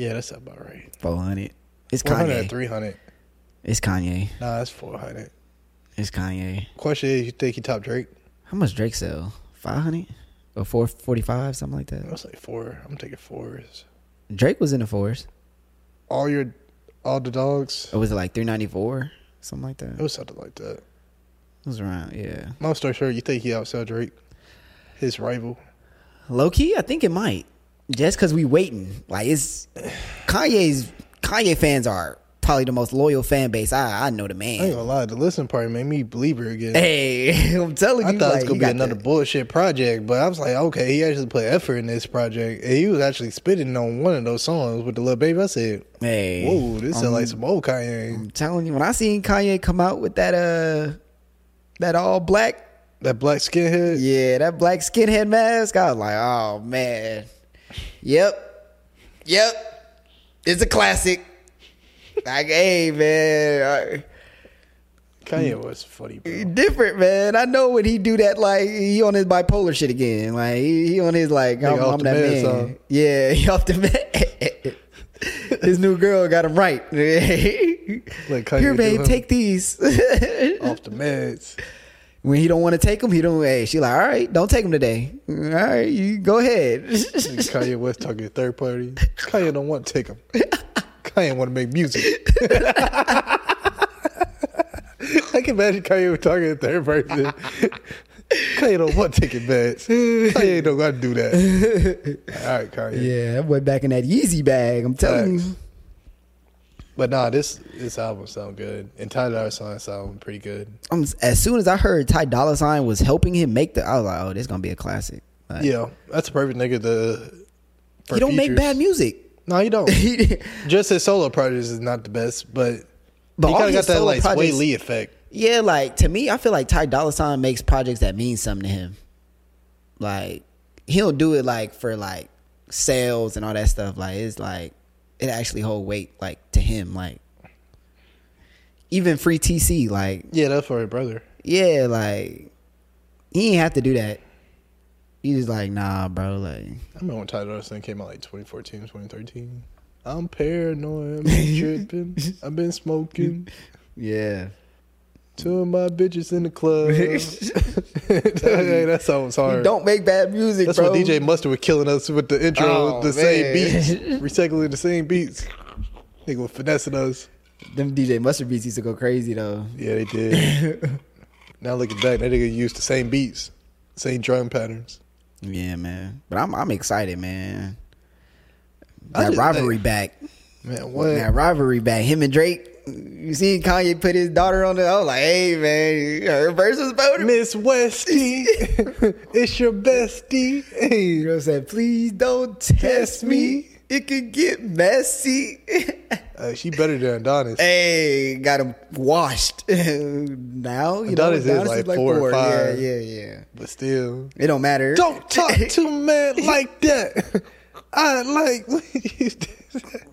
Yeah, that's about right. four hundred. It's four hundred Kanye. or three hundred. It's Kanye. Nah, that's four hundred. It's Kanye. Question is, you think he top Drake? How much Drake sell? five hundred or four forty-five, something like that. That's like four. I'm taking fours. Drake was in the fours. All your, all the dogs. Or was it like three ninety-four, something like that? It was something like that. It was around, yeah. Long story short, you think he outsell Drake, his rival? Low key, I think it might. Just because we waiting. Like, it's Kanye's Kanye fans are probably the most loyal fan base. I I know the I ain't man. gonna lie, the listening party made me believe her again. Hey, I'm telling I you, thought like, it was gonna he be got another the- bullshit project, but I was like, okay, he actually put effort in this project, and he was actually spitting on one of those songs with the little baby. I said, Hey, "Whoa, this sound um, like some old Kanye." I'm telling you, when I seen Kanye come out with that uh that all black, That black skinhead. yeah, that black skinhead mask, I was like, oh man, yep, yep, it's a classic. Like, hey man, Kanye was funny, I, bro. different man. I know when he do that, like he on his bipolar shit again. Like he, he on his like, I'm, Nigga off I'm the that meds, man. huh? Yeah, he off the med. His new girl got him right. Like Kanye Here, do babe, him take these. off the meds. When he don't want to take them, he don't. Hey, she like, all right, don't take them today. All right, you go ahead. Kanye West talking to third party. Kanye don't want to take him. Kanye want to make music. I can imagine Kanye talking to third person. Kanye don't want to take it back. Kanye don't got to do that. All right, Kanye. Yeah, that boy back in that Yeezy bag. I'm telling Facts. you. But nah, this this album sound good, and Ty Dolla $ign sound pretty good. Um, as soon as I heard Ty Dolla $ign was helping him make the, I was like, oh, this gonna be a classic. Like, Yeah, that's a perfect nigga to. for he don't make features. bad music. No, he don't. He- Just his solo projects is not the best, but, But he all kind of got his that solo like Sway projects- Lee effect. Yeah, like to me, I feel like Ty Dolla $ign makes projects that mean something to him. Like he'll do it like for like sales and all that stuff. Like it's like it actually hold weight like to him. Like even Free T C, like Yeah, that's for his brother. yeah, like he ain't have to do that. He just like nah, bro. Like I remember when Ty Dolla $ign came out like twenty fourteen, twenty thirteen. I'm paranoid, I'm tripping, I've been smoking. yeah, Two of my bitches in the club. Hey, that song was hard. he don't make bad music. That's bro. when D J Mustard was killing us with the intro, Oh, the same man. beats, recycling the same beats. Nigga was finessing us. Them D J Mustard beats used to go crazy though. Yeah, they did. Now looking back, that nigga used the same beats, same drum patterns. Yeah, man. But I'm I'm excited, man. I That just- rivalry hey, back. Man, what? That rivalry back. Him and Drake. You seen Kanye put his daughter on the. I was like, hey man, her versus voter. Miss Westy, it's your bestie. Hey, Girl said, please don't test me. It could get messy. uh, she better than Adonis. Hey, got him washed. Now you Adonis know is like four or five. Yeah, yeah, yeah. But still, It don't matter. don't talk to a man like that. I like when you do that.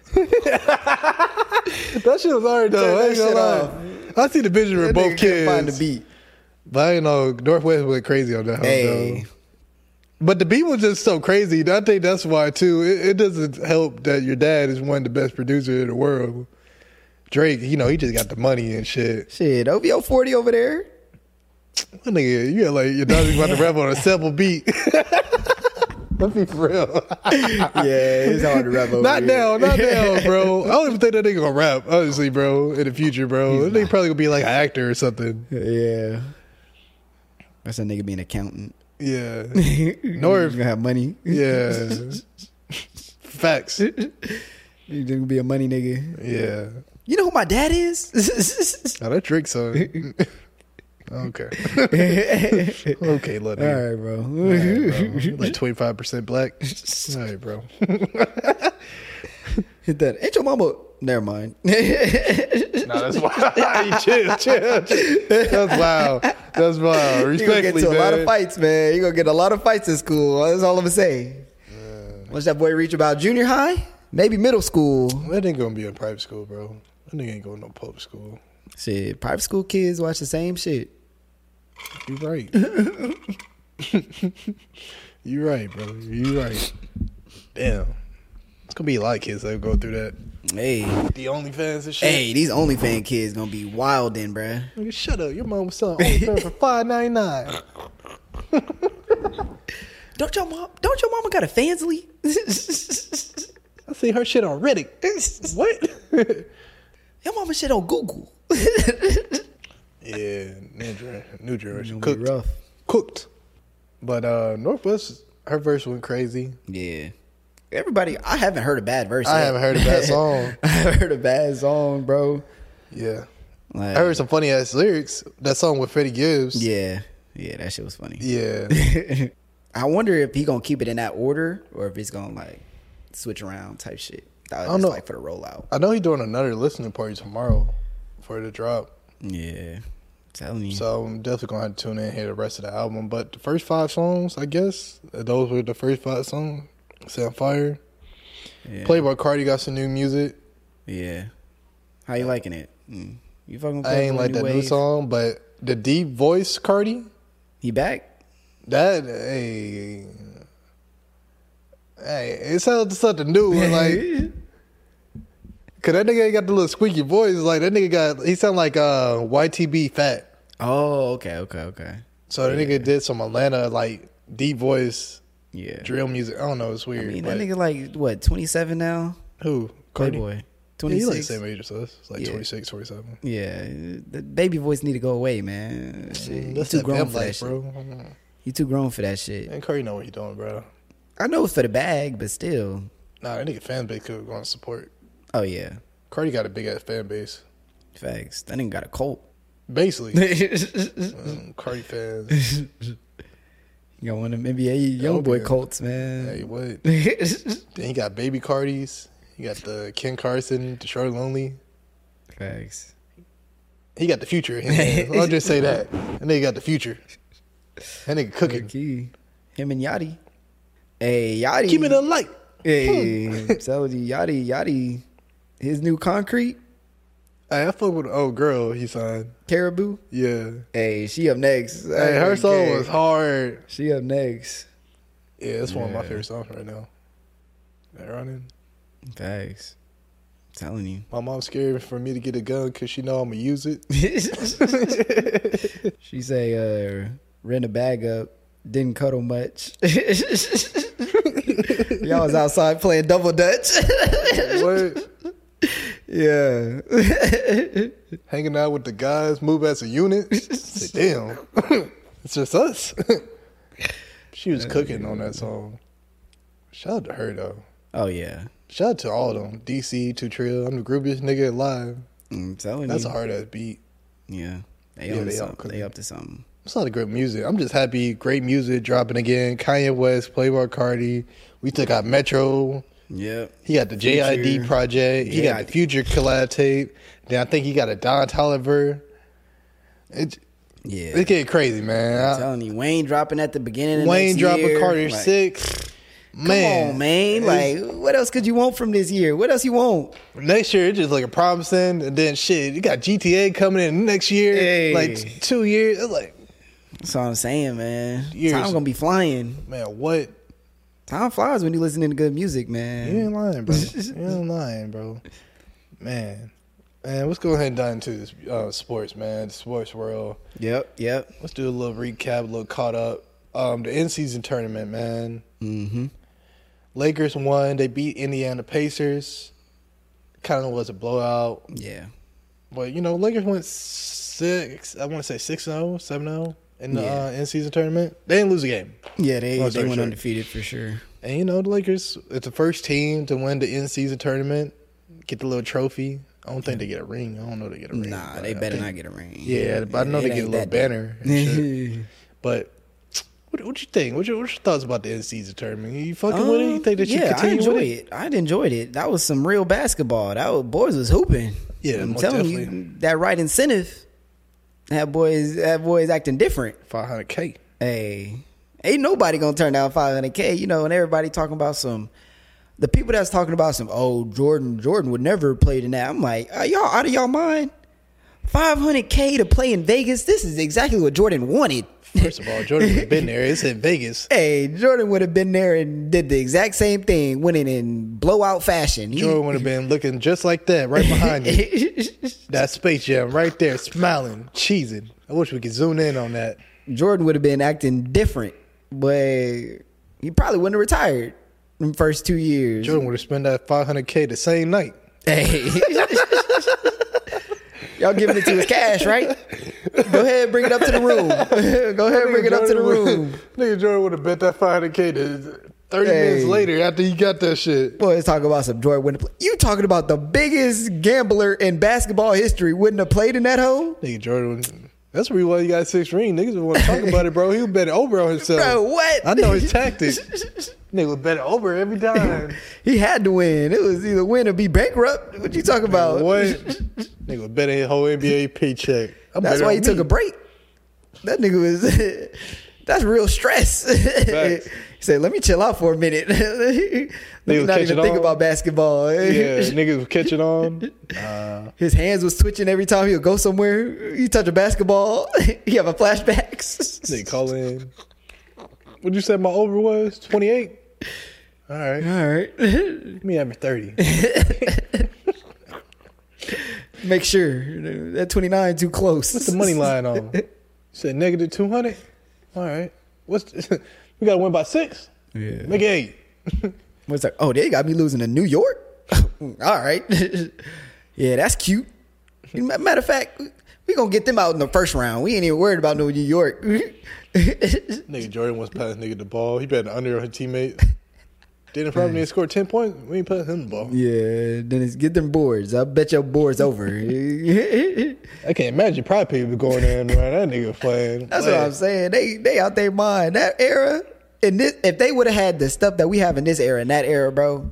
That shit was hard though. I ain't Turn gonna that lie. I see the picture That of both nigga couldn't kids. find the beat. But I ain't know Northwest went crazy on that. House, Hey. though. But the beat was just so crazy. I think that's why too. It, it doesn't help that your dad is one of the best producers in the world. Drake, you know, he just got the money and shit. Shit, O V O forty over there. What nigga, you got like your daughter's about to rap on a sample beat. Let's be for real. Yeah, it's hard to rap over Not here. now, not now, bro. I don't even think that nigga gonna rap, honestly, bro, in the future, bro. That nigga probably gonna be like an actor or something. Yeah. That's a nigga being an accountant. Yeah. North gonna have money. Yeah. Facts. He's gonna be a money nigga. Yeah. You know who my dad is? Oh, that Drake son. Okay. Okay, little All nigga. right, bro. All right, bro. You like twenty-five percent black. All right, bro. Hit that. Ain't your mama? Never mind. No, that's wild. chill, chill, chill. That's wild. That's wild. You gonna get Respectfully, into a lot man. of fights, man. You gonna get a lot of fights in school. That's all I'm gonna say. Once that boy reach about junior high, maybe middle school. That ain't gonna be in private school, bro. That nigga ain't going to no public school. Shit, private school kids watch the same shit. You right. You right, bro. You right. Damn. It's gonna be a lot of kids that go through that. Hey, The OnlyFans and shit. hey, these OnlyFans kids gonna be wildin', bruh. Nigga, shut up. Your mom was selling OnlyFans for five ninety nine. Don't your mom? Don't your mama got a Fansly? I see her shit on Reddit. What? Your mama shit on Google. Yeah, new generation. New generation. Gonna be Cooked. rough. Cooked. But uh Northwest, her verse went crazy. Yeah. Everybody, I haven't heard a bad verse. I yet. haven't heard a bad song. I haven't heard a bad song, bro. Yeah. Like, I heard some funny ass lyrics. That song with Freddie Gibbs. Yeah, yeah, that shit was funny. Yeah. I wonder if he gonna keep it in that order or if he's gonna like switch around type shit. That was I don't just know. like for the rollout. I know he's doing another listening party tomorrow for the drop. Yeah, telling you. So I'm definitely gonna have to tune in and hear the rest of the album. But the first five songs, I guess, those were the first five songs. Sound fire. Yeah. Playboy Cardi got some new music. Yeah. How you liking it? Mm. You fucking with I ain't Playboy like that new wave? song, but the deep voice Cardi, He back? that hey, hey, it sounds something new. Like, cause that nigga ain't got the little squeaky voice. Like that nigga got, he sound like uh Y T B Fat. Oh, okay, okay, okay. So that nigga did some Atlanta like deep voice Yeah. drill music. I don't know, it's I weird. mean, but that nigga like what, twenty-seven now? who? Cardi? Playboy. Yeah, twenty-six. he like the same age as us. It's like Yeah. twenty-six, twenty-seven. Yeah, the baby voice need to go away, man. Shit, Mm, you that's too that grown vamp for that life, shit. bro. You too grown for that shit. And Cardi know what he doing, bro. I know it's for the bag, but still. Nah, that nigga fan base could go on support. Oh yeah, Cardi got a big ass fan base. facts. That nigga got a cult. Basically. you um, Cardi fans. got one of them N B A young boy cults, man. Hey, what? Then he got baby Cardis. He got the Ken Carson, the Short Lonely. Facts. He got the future in him. I'll just say that. That nigga got the future. That nigga cooking. Key. Him and Yachty. Hey, Yachty. Keep it a light. Hey, I'm telling you, Yachty, Yachty. His new Concrete, Hey, I fuck with the old girl he signed. Caribou. Yeah. Hey, she up next. Hey, her song Okay. was hard. She up next. Yeah, it's one of my Yeah. favorite songs right now. That running. Facts. I'm telling you. My mom's scared for me to get a gun because she know I'm gonna use it. She say, uh, rent a bag up, didn't cuddle much. Y'all was outside playing double dutch. What? Yeah. Hanging out with the guys, move as a unit. Say, damn, it's just us. She was cooking on that song. Shout out to her though. Oh yeah. Shout out to all of them. D C, Two Trill. I'm the groupiest nigga alive. I'm telling That's you. a hard ass beat. Yeah. They, Yeah, on to they all something. cooking. They up to something. It's a lot of great music. I'm just happy. Great music dropping again. Kanye West, Playboy Cardi. We took out Metro. Yep. He got the J I D Future. project. He Yeah. got the Future collab tape. Then I think he got a Don Toliver. It, Yeah. it's getting crazy, man. I'm I- telling you, Wayne dropping at the beginning of Wayne next dropping year. Carter Like, six. Come Man, on, man. Like, It's- what else could you want from this year? What else you want? next year it's just like a promising, and then shit, you got G T A coming in next year, Hey. like t- two years. It's like, That's all I'm saying, man. Years. Time gonna be flying. man, what? Time flies when you listening to good music, man. You ain't lying, bro. You ain't lying, bro. Man, man, let's go ahead and dive into this uh, sports, man. The sports world. Yep, yep. Let's do a little recap, a little caught up. Um, the in-season tournament, man. Mm-hmm. Lakers won. They beat Indiana Pacers. Kind of was a blowout. Yeah. But, you know, Lakers went six, I want to say six and oh, seven and oh in the Yeah. uh, in-season tournament. They didn't lose a game. Yeah, they, Long they story went short. undefeated for sure. And, you know, the Lakers, it's the first team to win the in-season tournament, get the little trophy. I don't think they get a ring. I don't know they get a ring. Nah, but they I better think- not get a ring. Yeah, but I know It they get a ain't little that banner and shit. deep. But what what you think? What your, what's your thoughts about the in-season tournament? You fucking with it? You Um, think they should yeah, I continue enjoyed with it. I enjoyed it. That was some real basketball. That was, boys was hooping. Yeah, I'm most telling definitely. you, that right incentive had boys had boys acting different. five hundred K. Hey, ain't nobody gonna turn down five hundred K, you know, and everybody talking about some, the people that's talking about some, oh, Jordan, Jordan would never have played in that. I'm like, are y'all out of y'all mind? five hundred K to play in Vegas. This is exactly what Jordan wanted. First of all, Jordan would have been there. It's in Vegas. Hey, Jordan would have been there and did the exact same thing, winning in blowout fashion. He, Jordan would have been looking just like that, right behind you. That Space Jam right there, smiling, cheesing. I wish we could zoom in on that. Jordan would have been acting different, but he probably wouldn't have retired in the first two years. Jordan would have spent that five hundred K the same night. Hey. Y'all giving it to his cash, right? Go ahead, bring it up to the room. Go ahead, bring it up to the room. Nigga Jordan would have bet that five hundred K to thirty hey. minutes later after he got that shit. Boy, let's talk about some Jordan wouldn't have played. You talking about the biggest gambler in basketball history wouldn't have played in that hole? Nigga Jordan, that's the reason why he got six rings. Niggas don't want to talk about it, bro. He was betting over on himself. Bro, what? I know his tactics. Nigga was betting over every time. He had to win. It was either win or be bankrupt. What you talking about? What? Nigga was betting his whole N B A paycheck. I'm That's why he me. took a break. That nigga was... That's real stress. He said, let me chill out for a minute. Let me not even think on. about basketball. Yeah, niggas was catching on. Uh, His hands was twitching every time he would go somewhere. You touch a basketball, he have a flashbacks. They call in. What'd you say my over was? twenty-eight? All right. All right. Give me having thirty. Make sure. That twenty-nine too close. What's the money line on? You said negative two hundred? All right. What's the, we got to win by six? Yeah. Make it eight. What's that? Oh, they got me losing to New York? All right. Yeah, that's cute. Matter of fact, we going to get them out in the first round. We ain't even worried about no New York. Nigga Jordan was passing nigga the ball. He bet under on his teammate. Didn't probably need to score ten points. We ain't put him the ball. Yeah, then it's get them boards. I bet your board's over. I can't imagine probably people going there and right, that nigga playing. That's playing. What I'm saying. They they out their mind. That era, in this, if they would have had the stuff that we have in this era, in that era, bro.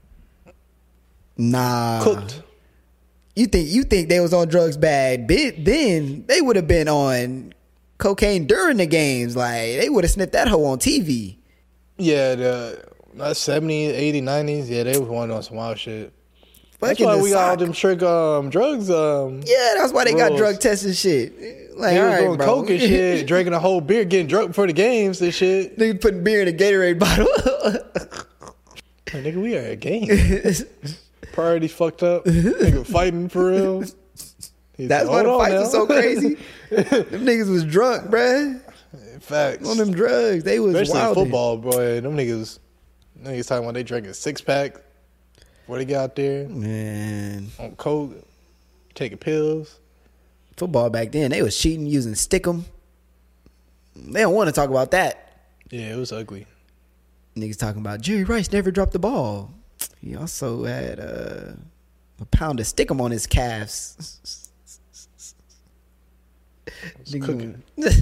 Nah. Cooked. You think you think they was on drugs bad? Then they would have been on cocaine during the games. Like they would have sniffed that hoe on T V. Yeah, the Not seventies, eighties, nineties. Yeah, they was going on some wild shit. That's Fucking why the we got all sock. them trick um, drugs. Um, Yeah, that's why they got rules. drug tests and shit. Like, They all was right, doing bro. coke and shit, drinking a whole beer, getting drunk before the games and shit. Nigga putting beer in a Gatorade bottle. Like, nigga, we are at a game. Priorities fucked up. Nigga fighting for real. He That's said, why the "Hold on fights was now." so crazy. Them niggas was drunk, bruh. Facts. On them drugs. They was Especially in wild. football, boy. Them niggas, niggas talking about they drinking six pack before they got out there Man. on coke, taking pills. Football back then, they was cheating using Stickum. They don't want to talk about that. Yeah, it was ugly. Niggas talking about Jerry Rice never dropped the ball. He also had uh, a pound of Stickum on his calves. Cooking.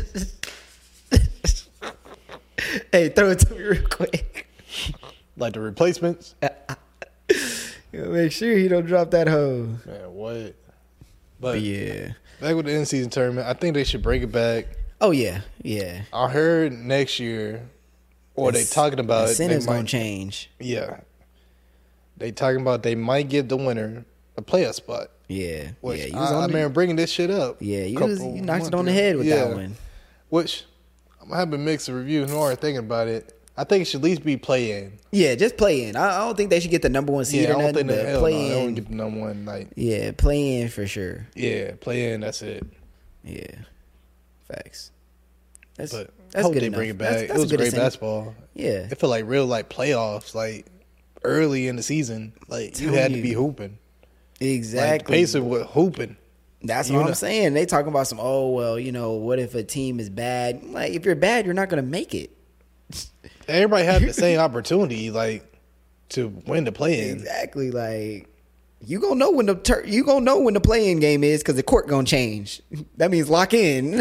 Hey, throw it to me real quick. Like the replacements. Make sure he don't drop that hoe. Man, what? But But yeah. back with the end season tournament, I think they should bring it back. Oh yeah, yeah. I heard next year, or they talking about it. Incentives they might- gonna change. Yeah, they talking about they might give the winner a playoff spot. Yeah, Which yeah. You I, was I on the- remember bringing this shit up. Yeah, you, a was, couple you knocked it months on the ago. head with Yeah. that one. Which I'm having mixed reviews. The more I'm thinking about it, I think it should at least be play in. Yeah, just play in. I, I don't think they should get the number one seed Yeah, I or don't nothing, think they, but hell no, play they don't in. get the number one. Like, Yeah, play in for sure. yeah, play in. That's it. Yeah, facts. That's But that's I hope good they enough. bring it back. That's, that's it was a good great incentive. basketball. Yeah, It felt like real like playoffs, like early in the season. Like you Tell had you. to be hooping. Like exactly. Pacers were hooping. That's You what know- I'm saying. They talking about some. Oh well, you know, what if a team is bad? Like if you're bad, you're not gonna make it. Everybody had the same opportunity, like to win the play in. Exactly. Like you gonna know when the tur- you gonna know when the play-in game is because the court gonna change. That means lock in.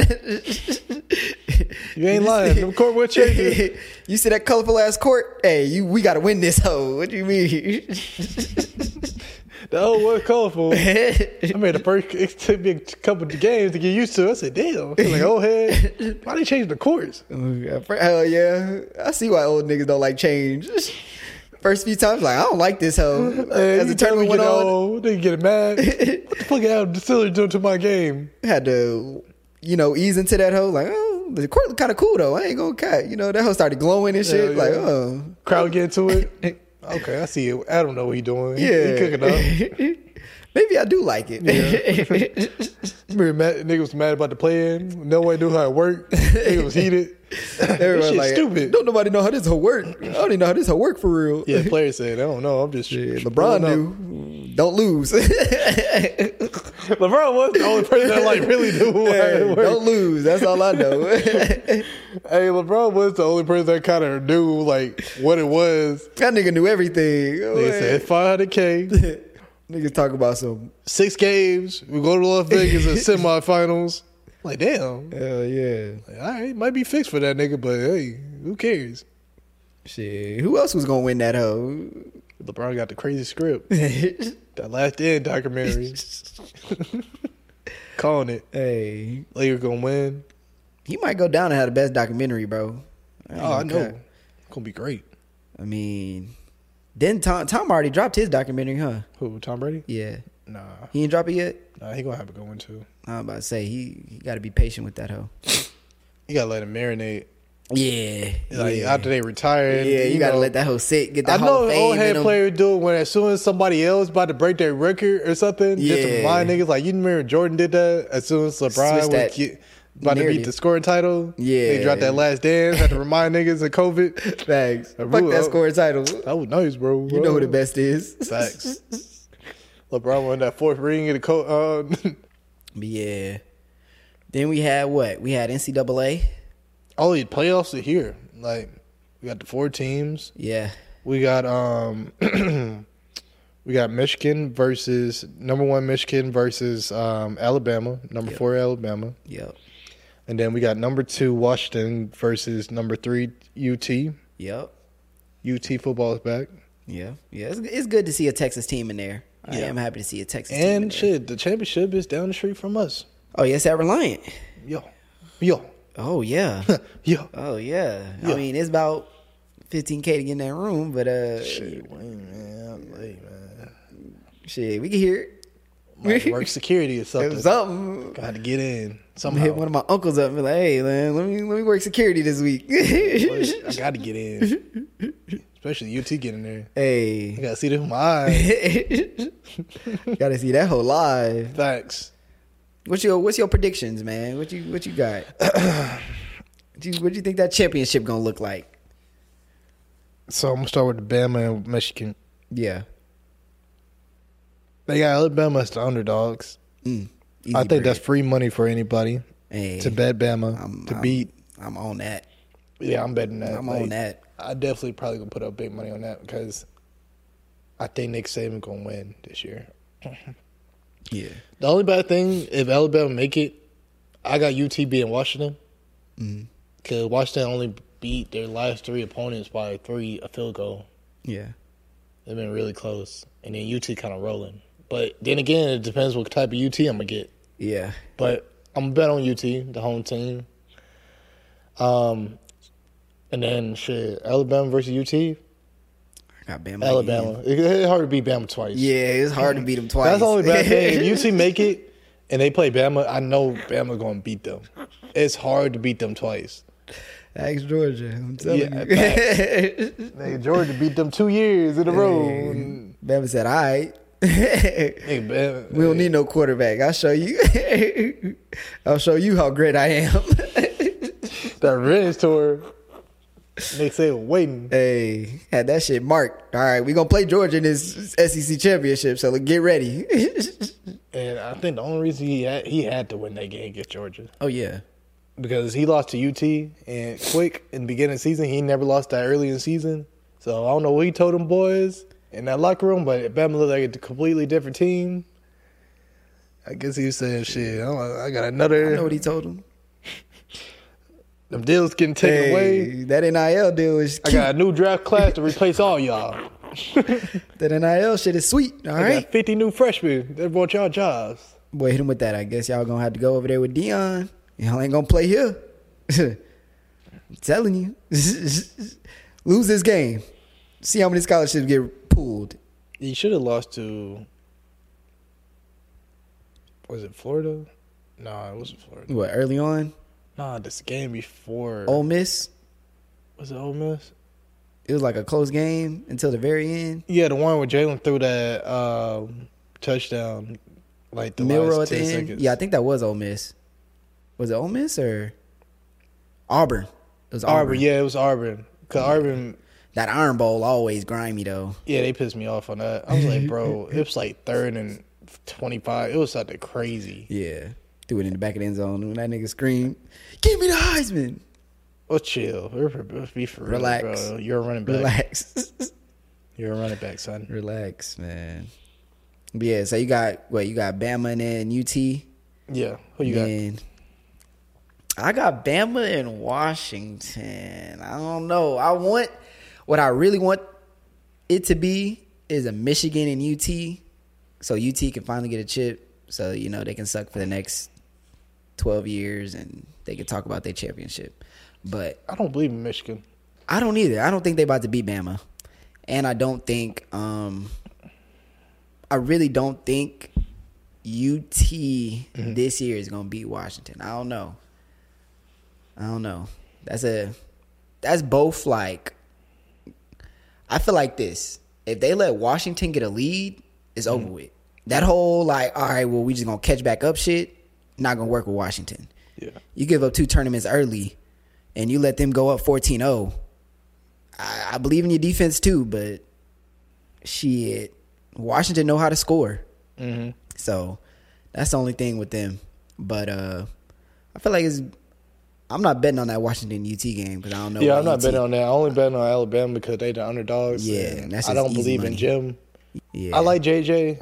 You ain't lying. The court will change it. You see that colorful ass court? Hey, you we gotta win this hoe. What do you mean? The old was colorful. I made the first. It took me a couple of games to get used to. I said, "Damn!" I was like, "Oh head, why they change the courts?" Hell yeah! I see why old niggas don't like change. First few times, like I don't like this hoe. Hey, As the tournament went on, they get mad. What the fuck Adam Distiller doing to my game? had to, you know, ease into that hoe. Like, oh, the court look kind of cool though. I ain't gonna cut. You know, that hoe started glowing and shit. Yeah, yeah. Like, oh, Crowd get into it. Okay, I see it. I don't know what he doing. He- yeah. he cooking up. Maybe I do like it. Yeah. Remember, mad, nigga was mad about the play-in. No one knew how it worked. Nigga was heated. This Everyone shit like, stupid. don't nobody know how this will work. I don't even know how this will work for real. Yeah, the player said, I don't know. I'm just Yeah, sh- LeBron pulling up. knew. Don't lose. LeBron was the only person that like really knew how Hey, it worked. don't lose. That's all I know. Hey, LeBron was the only person that kind of knew like what it was. That nigga knew everything. They said five hundred K, Niggas talk about some. six games. We go to Las Vegas in semifinals. Like, damn. Hell yeah. Like, all right, might be fixed for that nigga, but hey, who cares? Shit. Who else was gonna win that hoe? LeBron got the crazy script. That Last End documentary. Calling it. Hey, Lakers gonna win. he might go down and have the best documentary, bro. I ain't Oh, I gonna know. cap. Gonna be great. I mean, then Tom Tom already dropped his documentary, huh? Who, Tom Brady? Yeah. Nah. He ain't drop it yet? Nah, he gonna have a good one too. I was about to say he, he got to be patient with that hoe. You gotta let him marinate. Yeah, Like yeah. after they retire. yeah, you, got to know, let that hoe sit, get I that know Hall of an Fame old in head him. player do it when as soon as somebody else about to break their record or something, just to Yeah. remind niggas like you remember Jordan did that as soon as Switch LeBron that was get, about to beat narrative. the scoring title. Yeah. They dropped that last dance, had to remind niggas of COVID. Facts. Uh, Fuck Ru- that scoring title. That was nice, bro. You know who the best is. Facts. LeBron won that fourth ring in the co- uh, But yeah. Then we had what? We had N C double A. all the playoffs are here. Like we got the four teams. Yeah. We got um we got Michigan versus number one Michigan versus um, Alabama, number Yep. four Alabama. Yep. And then we got number two Washington versus number three U T. Yep. U T football is back. Yeah. Yeah. It's, it's good to see a Texas team in there. I Yeah. am happy to see a Texas team in And there. shit, the championship is down the street from us. Oh, yes, at Reliant. Yo. Yo. Oh, yeah. Yo. Oh, yeah. I Yeah. mean, it's about fifteen K to get in that room, but uh, Shit, Wayne, man. Hey, man. shit, we can hear it. Might work security or something. Something. Got to get in I'm somehow. gonna hit one of my uncles up and be like, "Hey, man, let me let me work security this week." I got to get in. Especially U T getting there. I Hey, got to see this with my eyes. gotta see that whole live. Facts. What's your What's your predictions, man? What you What you got? what you What you think that championship gonna look like? So I'm going to start with the Bama and Michigan. Yeah, They got Alabama as the underdogs. mm, easy I think bread. that's free money for anybody hey, to bet Bama, I'm, to I'm, beat. I'm on that. Yeah, I'm betting that. I'm Like, on that. I definitely probably going to put up big money on that because I think Nick Saban going to win this year. Yeah, The only bad thing, if Alabama make it, I got U T being Washington mm, because Washington only beat their last three opponents by three a field goal. yeah, They've been really close. And then U T kind of rolling. But then again, it depends what type of U T I'm going to get. yeah. But I'm going to bet on U T, the home team. Um, And then, shit, Alabama versus U T. I got Bama. Alabama. again. It- It's hard to beat Bama twice. Yeah, it's hard to beat them twice. That's the only bad thing. If U T make it and they play Bama, I know Bama's going to beat them. It's hard to beat them twice. Ask Georgia. I'm telling Yeah, you. Hey, Georgia beat them two years in a row. Hey, Bama said, "All right." Hey, Bama, We don't need no quarterback. I'll show you. I'll show you how great I am. that revenge tour. They say waiting. Hey, had that shit marked. All right, we gonna play Georgia in this S E C championship, so get ready. And I think the only reason he had, he had to win that game against Georgia Oh yeah, because he lost to U T and quick in the beginning of the season. He never lost that early in the season. So I don't know what he told them boys in that locker room, but Bama looked like a completely different team. I guess he was saying, shit, I got another. I know what he told him. Them deals getting taken away. Hey, that N I L deal is I cute. got a new draft class to replace all y'all. That N I L shit is sweet. All I right, got fifty new freshmen that brought y'all jobs. boy, hit him with that. I guess y'all gonna have to go over there with Dion. Y'all ain't gonna play here. I'm telling you, lose this game. See how many scholarships get pulled. You should have lost to. Was it Florida? Nah, it wasn't Florida. What, early on? Nah, this game before. Ole Miss? Was it Ole Miss? It was like a close game until the very end. Yeah, the one where Jalen threw that um, touchdown, like the Milrow last at the ten end. seconds. Yeah, I think that was Ole Miss. Was it Ole Miss or Auburn? It was Auburn. Auburn. Yeah, it was Auburn. Cause yeah. Auburn. That Iron Bowl always grimy though. Yeah, they pissed me off on that. I was like, bro, it was like third and twenty-five. It was something crazy. Yeah, threw it in the back of the end zone when that nigga screamed, "Give me the Heisman!" Well, chill. Let's be for real, Relax. bro. You're a running back. Relax. You're a running back, son. Relax, man. But yeah, so you got what? You got Bama and then U T. Yeah. Who you and got? I got Bama and Washington. I don't know. I want what I really want it to be is a Michigan and U T, so U T can finally get a chip. So you know they can suck for the next twelve years and they can talk about their championship. But I don't believe in Michigan. I don't either. I don't think they about to beat Bama, and I don't think. Um, I really don't think U T mm-hmm. this year is gonna beat Washington. I don't know. I don't know. That's a. That's both like. I feel like this. If they let Washington get a lead, it's mm-hmm. over with. That whole like, all right, well, we just gonna catch back up shit. Not gonna work with Washington. Yeah. You give up two tournaments early. And you let them go up fourteen oh. I, I believe in your defense too, but shit, Washington know how to score. Mm-hmm. So that's the only thing with them. But uh, I feel like it's. I'm not betting on that Washington U T game because I don't know. Yeah, I'm not U T betting on that. I only betting on Alabama because they the underdogs. Yeah, and that's I don't easy believe money. in Jim. Yeah, I like J J,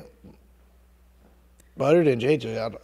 but other than J J, I don't.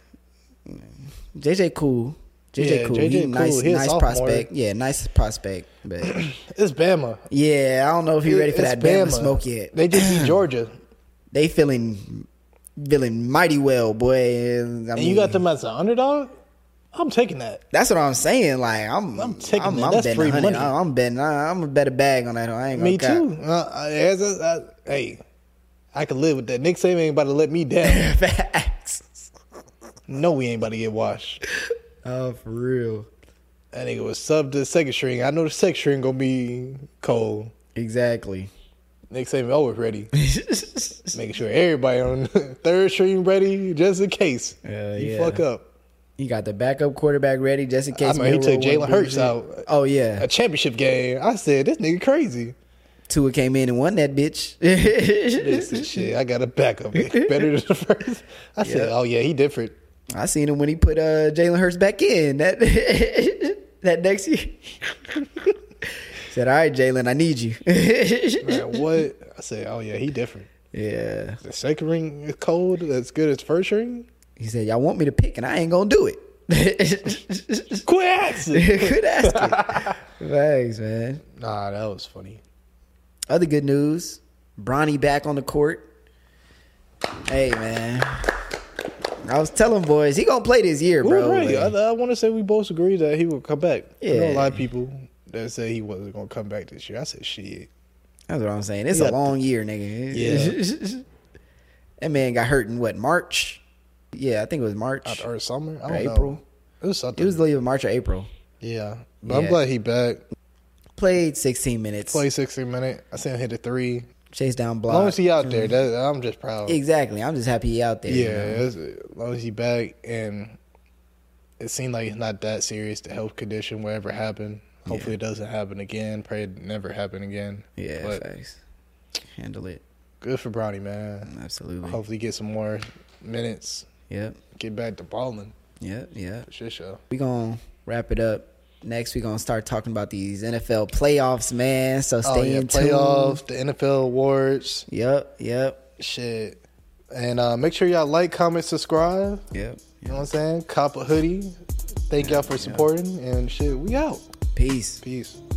J J cool. J J Yeah, cool. J J he cool. nice, He a nice sophomore. prospect. Yeah, nice prospect. But It's Bama. yeah, I don't know if he's ready for It's that Bama Bama. smoke yet. They just beat Georgia. They feeling feeling mighty well, boy. I And mean, you got them as an underdog? I'm taking that. That's what I'm saying. Like I'm, I'm taking I'm, that. I'm That's betting free one hundred. money. I'm betting. I'm a bet a bag on that. I ain't gonna Me cap. too. Uh, as a, I, hey, I can live with that. Nick Saban ain't about to let me down. Facts. No, we ain't about to get washed. Oh, for real. That nigga was sub to the second string. I know the second string gonna be cold. Exactly. Nick Saban always ready. Making sure everybody on the third string ready just in case. Uh, you yeah. fuck up. He got the backup quarterback ready just in case. I mean, he took Milrow Jalen wouldn't do Hurts shit. out. Oh yeah, A championship game. I said, this nigga crazy. Tua came in and won that bitch. Listen, shit, I got a backup. Better than the first. I said, Yeah. oh yeah, he different. I seen him when he put uh, Jalen Hurts back in that that next year. Said, all right, Jalen, I need you. Man, what? I said, oh yeah, he different. Yeah. The second ring is cold. That's good as first ring. He said, y'all want me to pick, and I ain't gonna do it. Quit asking. Quit asking. Thanks, man. Nah, that was funny. Other good news: Bronny back on the court. Hey, man. I was telling boys he gonna play this year, bro. Right. Like, I, I want to say we both agree that he would come back. I know Yeah. a lot of people that say he wasn't gonna come back this year. I said, shit. that's what I'm saying. It's Yeah. a long year, nigga. Yeah. That man got hurt in what, March? Yeah, I think it was March. Or summer. I Or don't April. know. It was something. It was either March or April. yeah. But Yeah. I'm glad he back. Played sixteen minutes. Play sixteen minutes. I seen him hit a three. Chase down As block. long as he out there, that, I'm just proud. Exactly. I'm just happy he out there. Yeah, you know? as, as long as he back, and it seemed like it's not that serious. The health condition, whatever happened, hopefully it doesn't happen again. Pray it never happen again. Yeah, but thanks. Handle it. good for Bronny, man. Absolutely. Hopefully get some more minutes. Yep. Get back to balling. Yep. Yep. For shit show. We gonna wrap it up. Next, we gonna start talking about these N F L playoffs, man. So stay Oh yeah, in tune. playoffs, the N F L awards, Yep. Yep. shit, and uh, make sure y'all like, comment, subscribe. Yep. You know what I'm saying? Cop a hoodie. Thank y'all for supporting and shit. We out. Peace. Peace.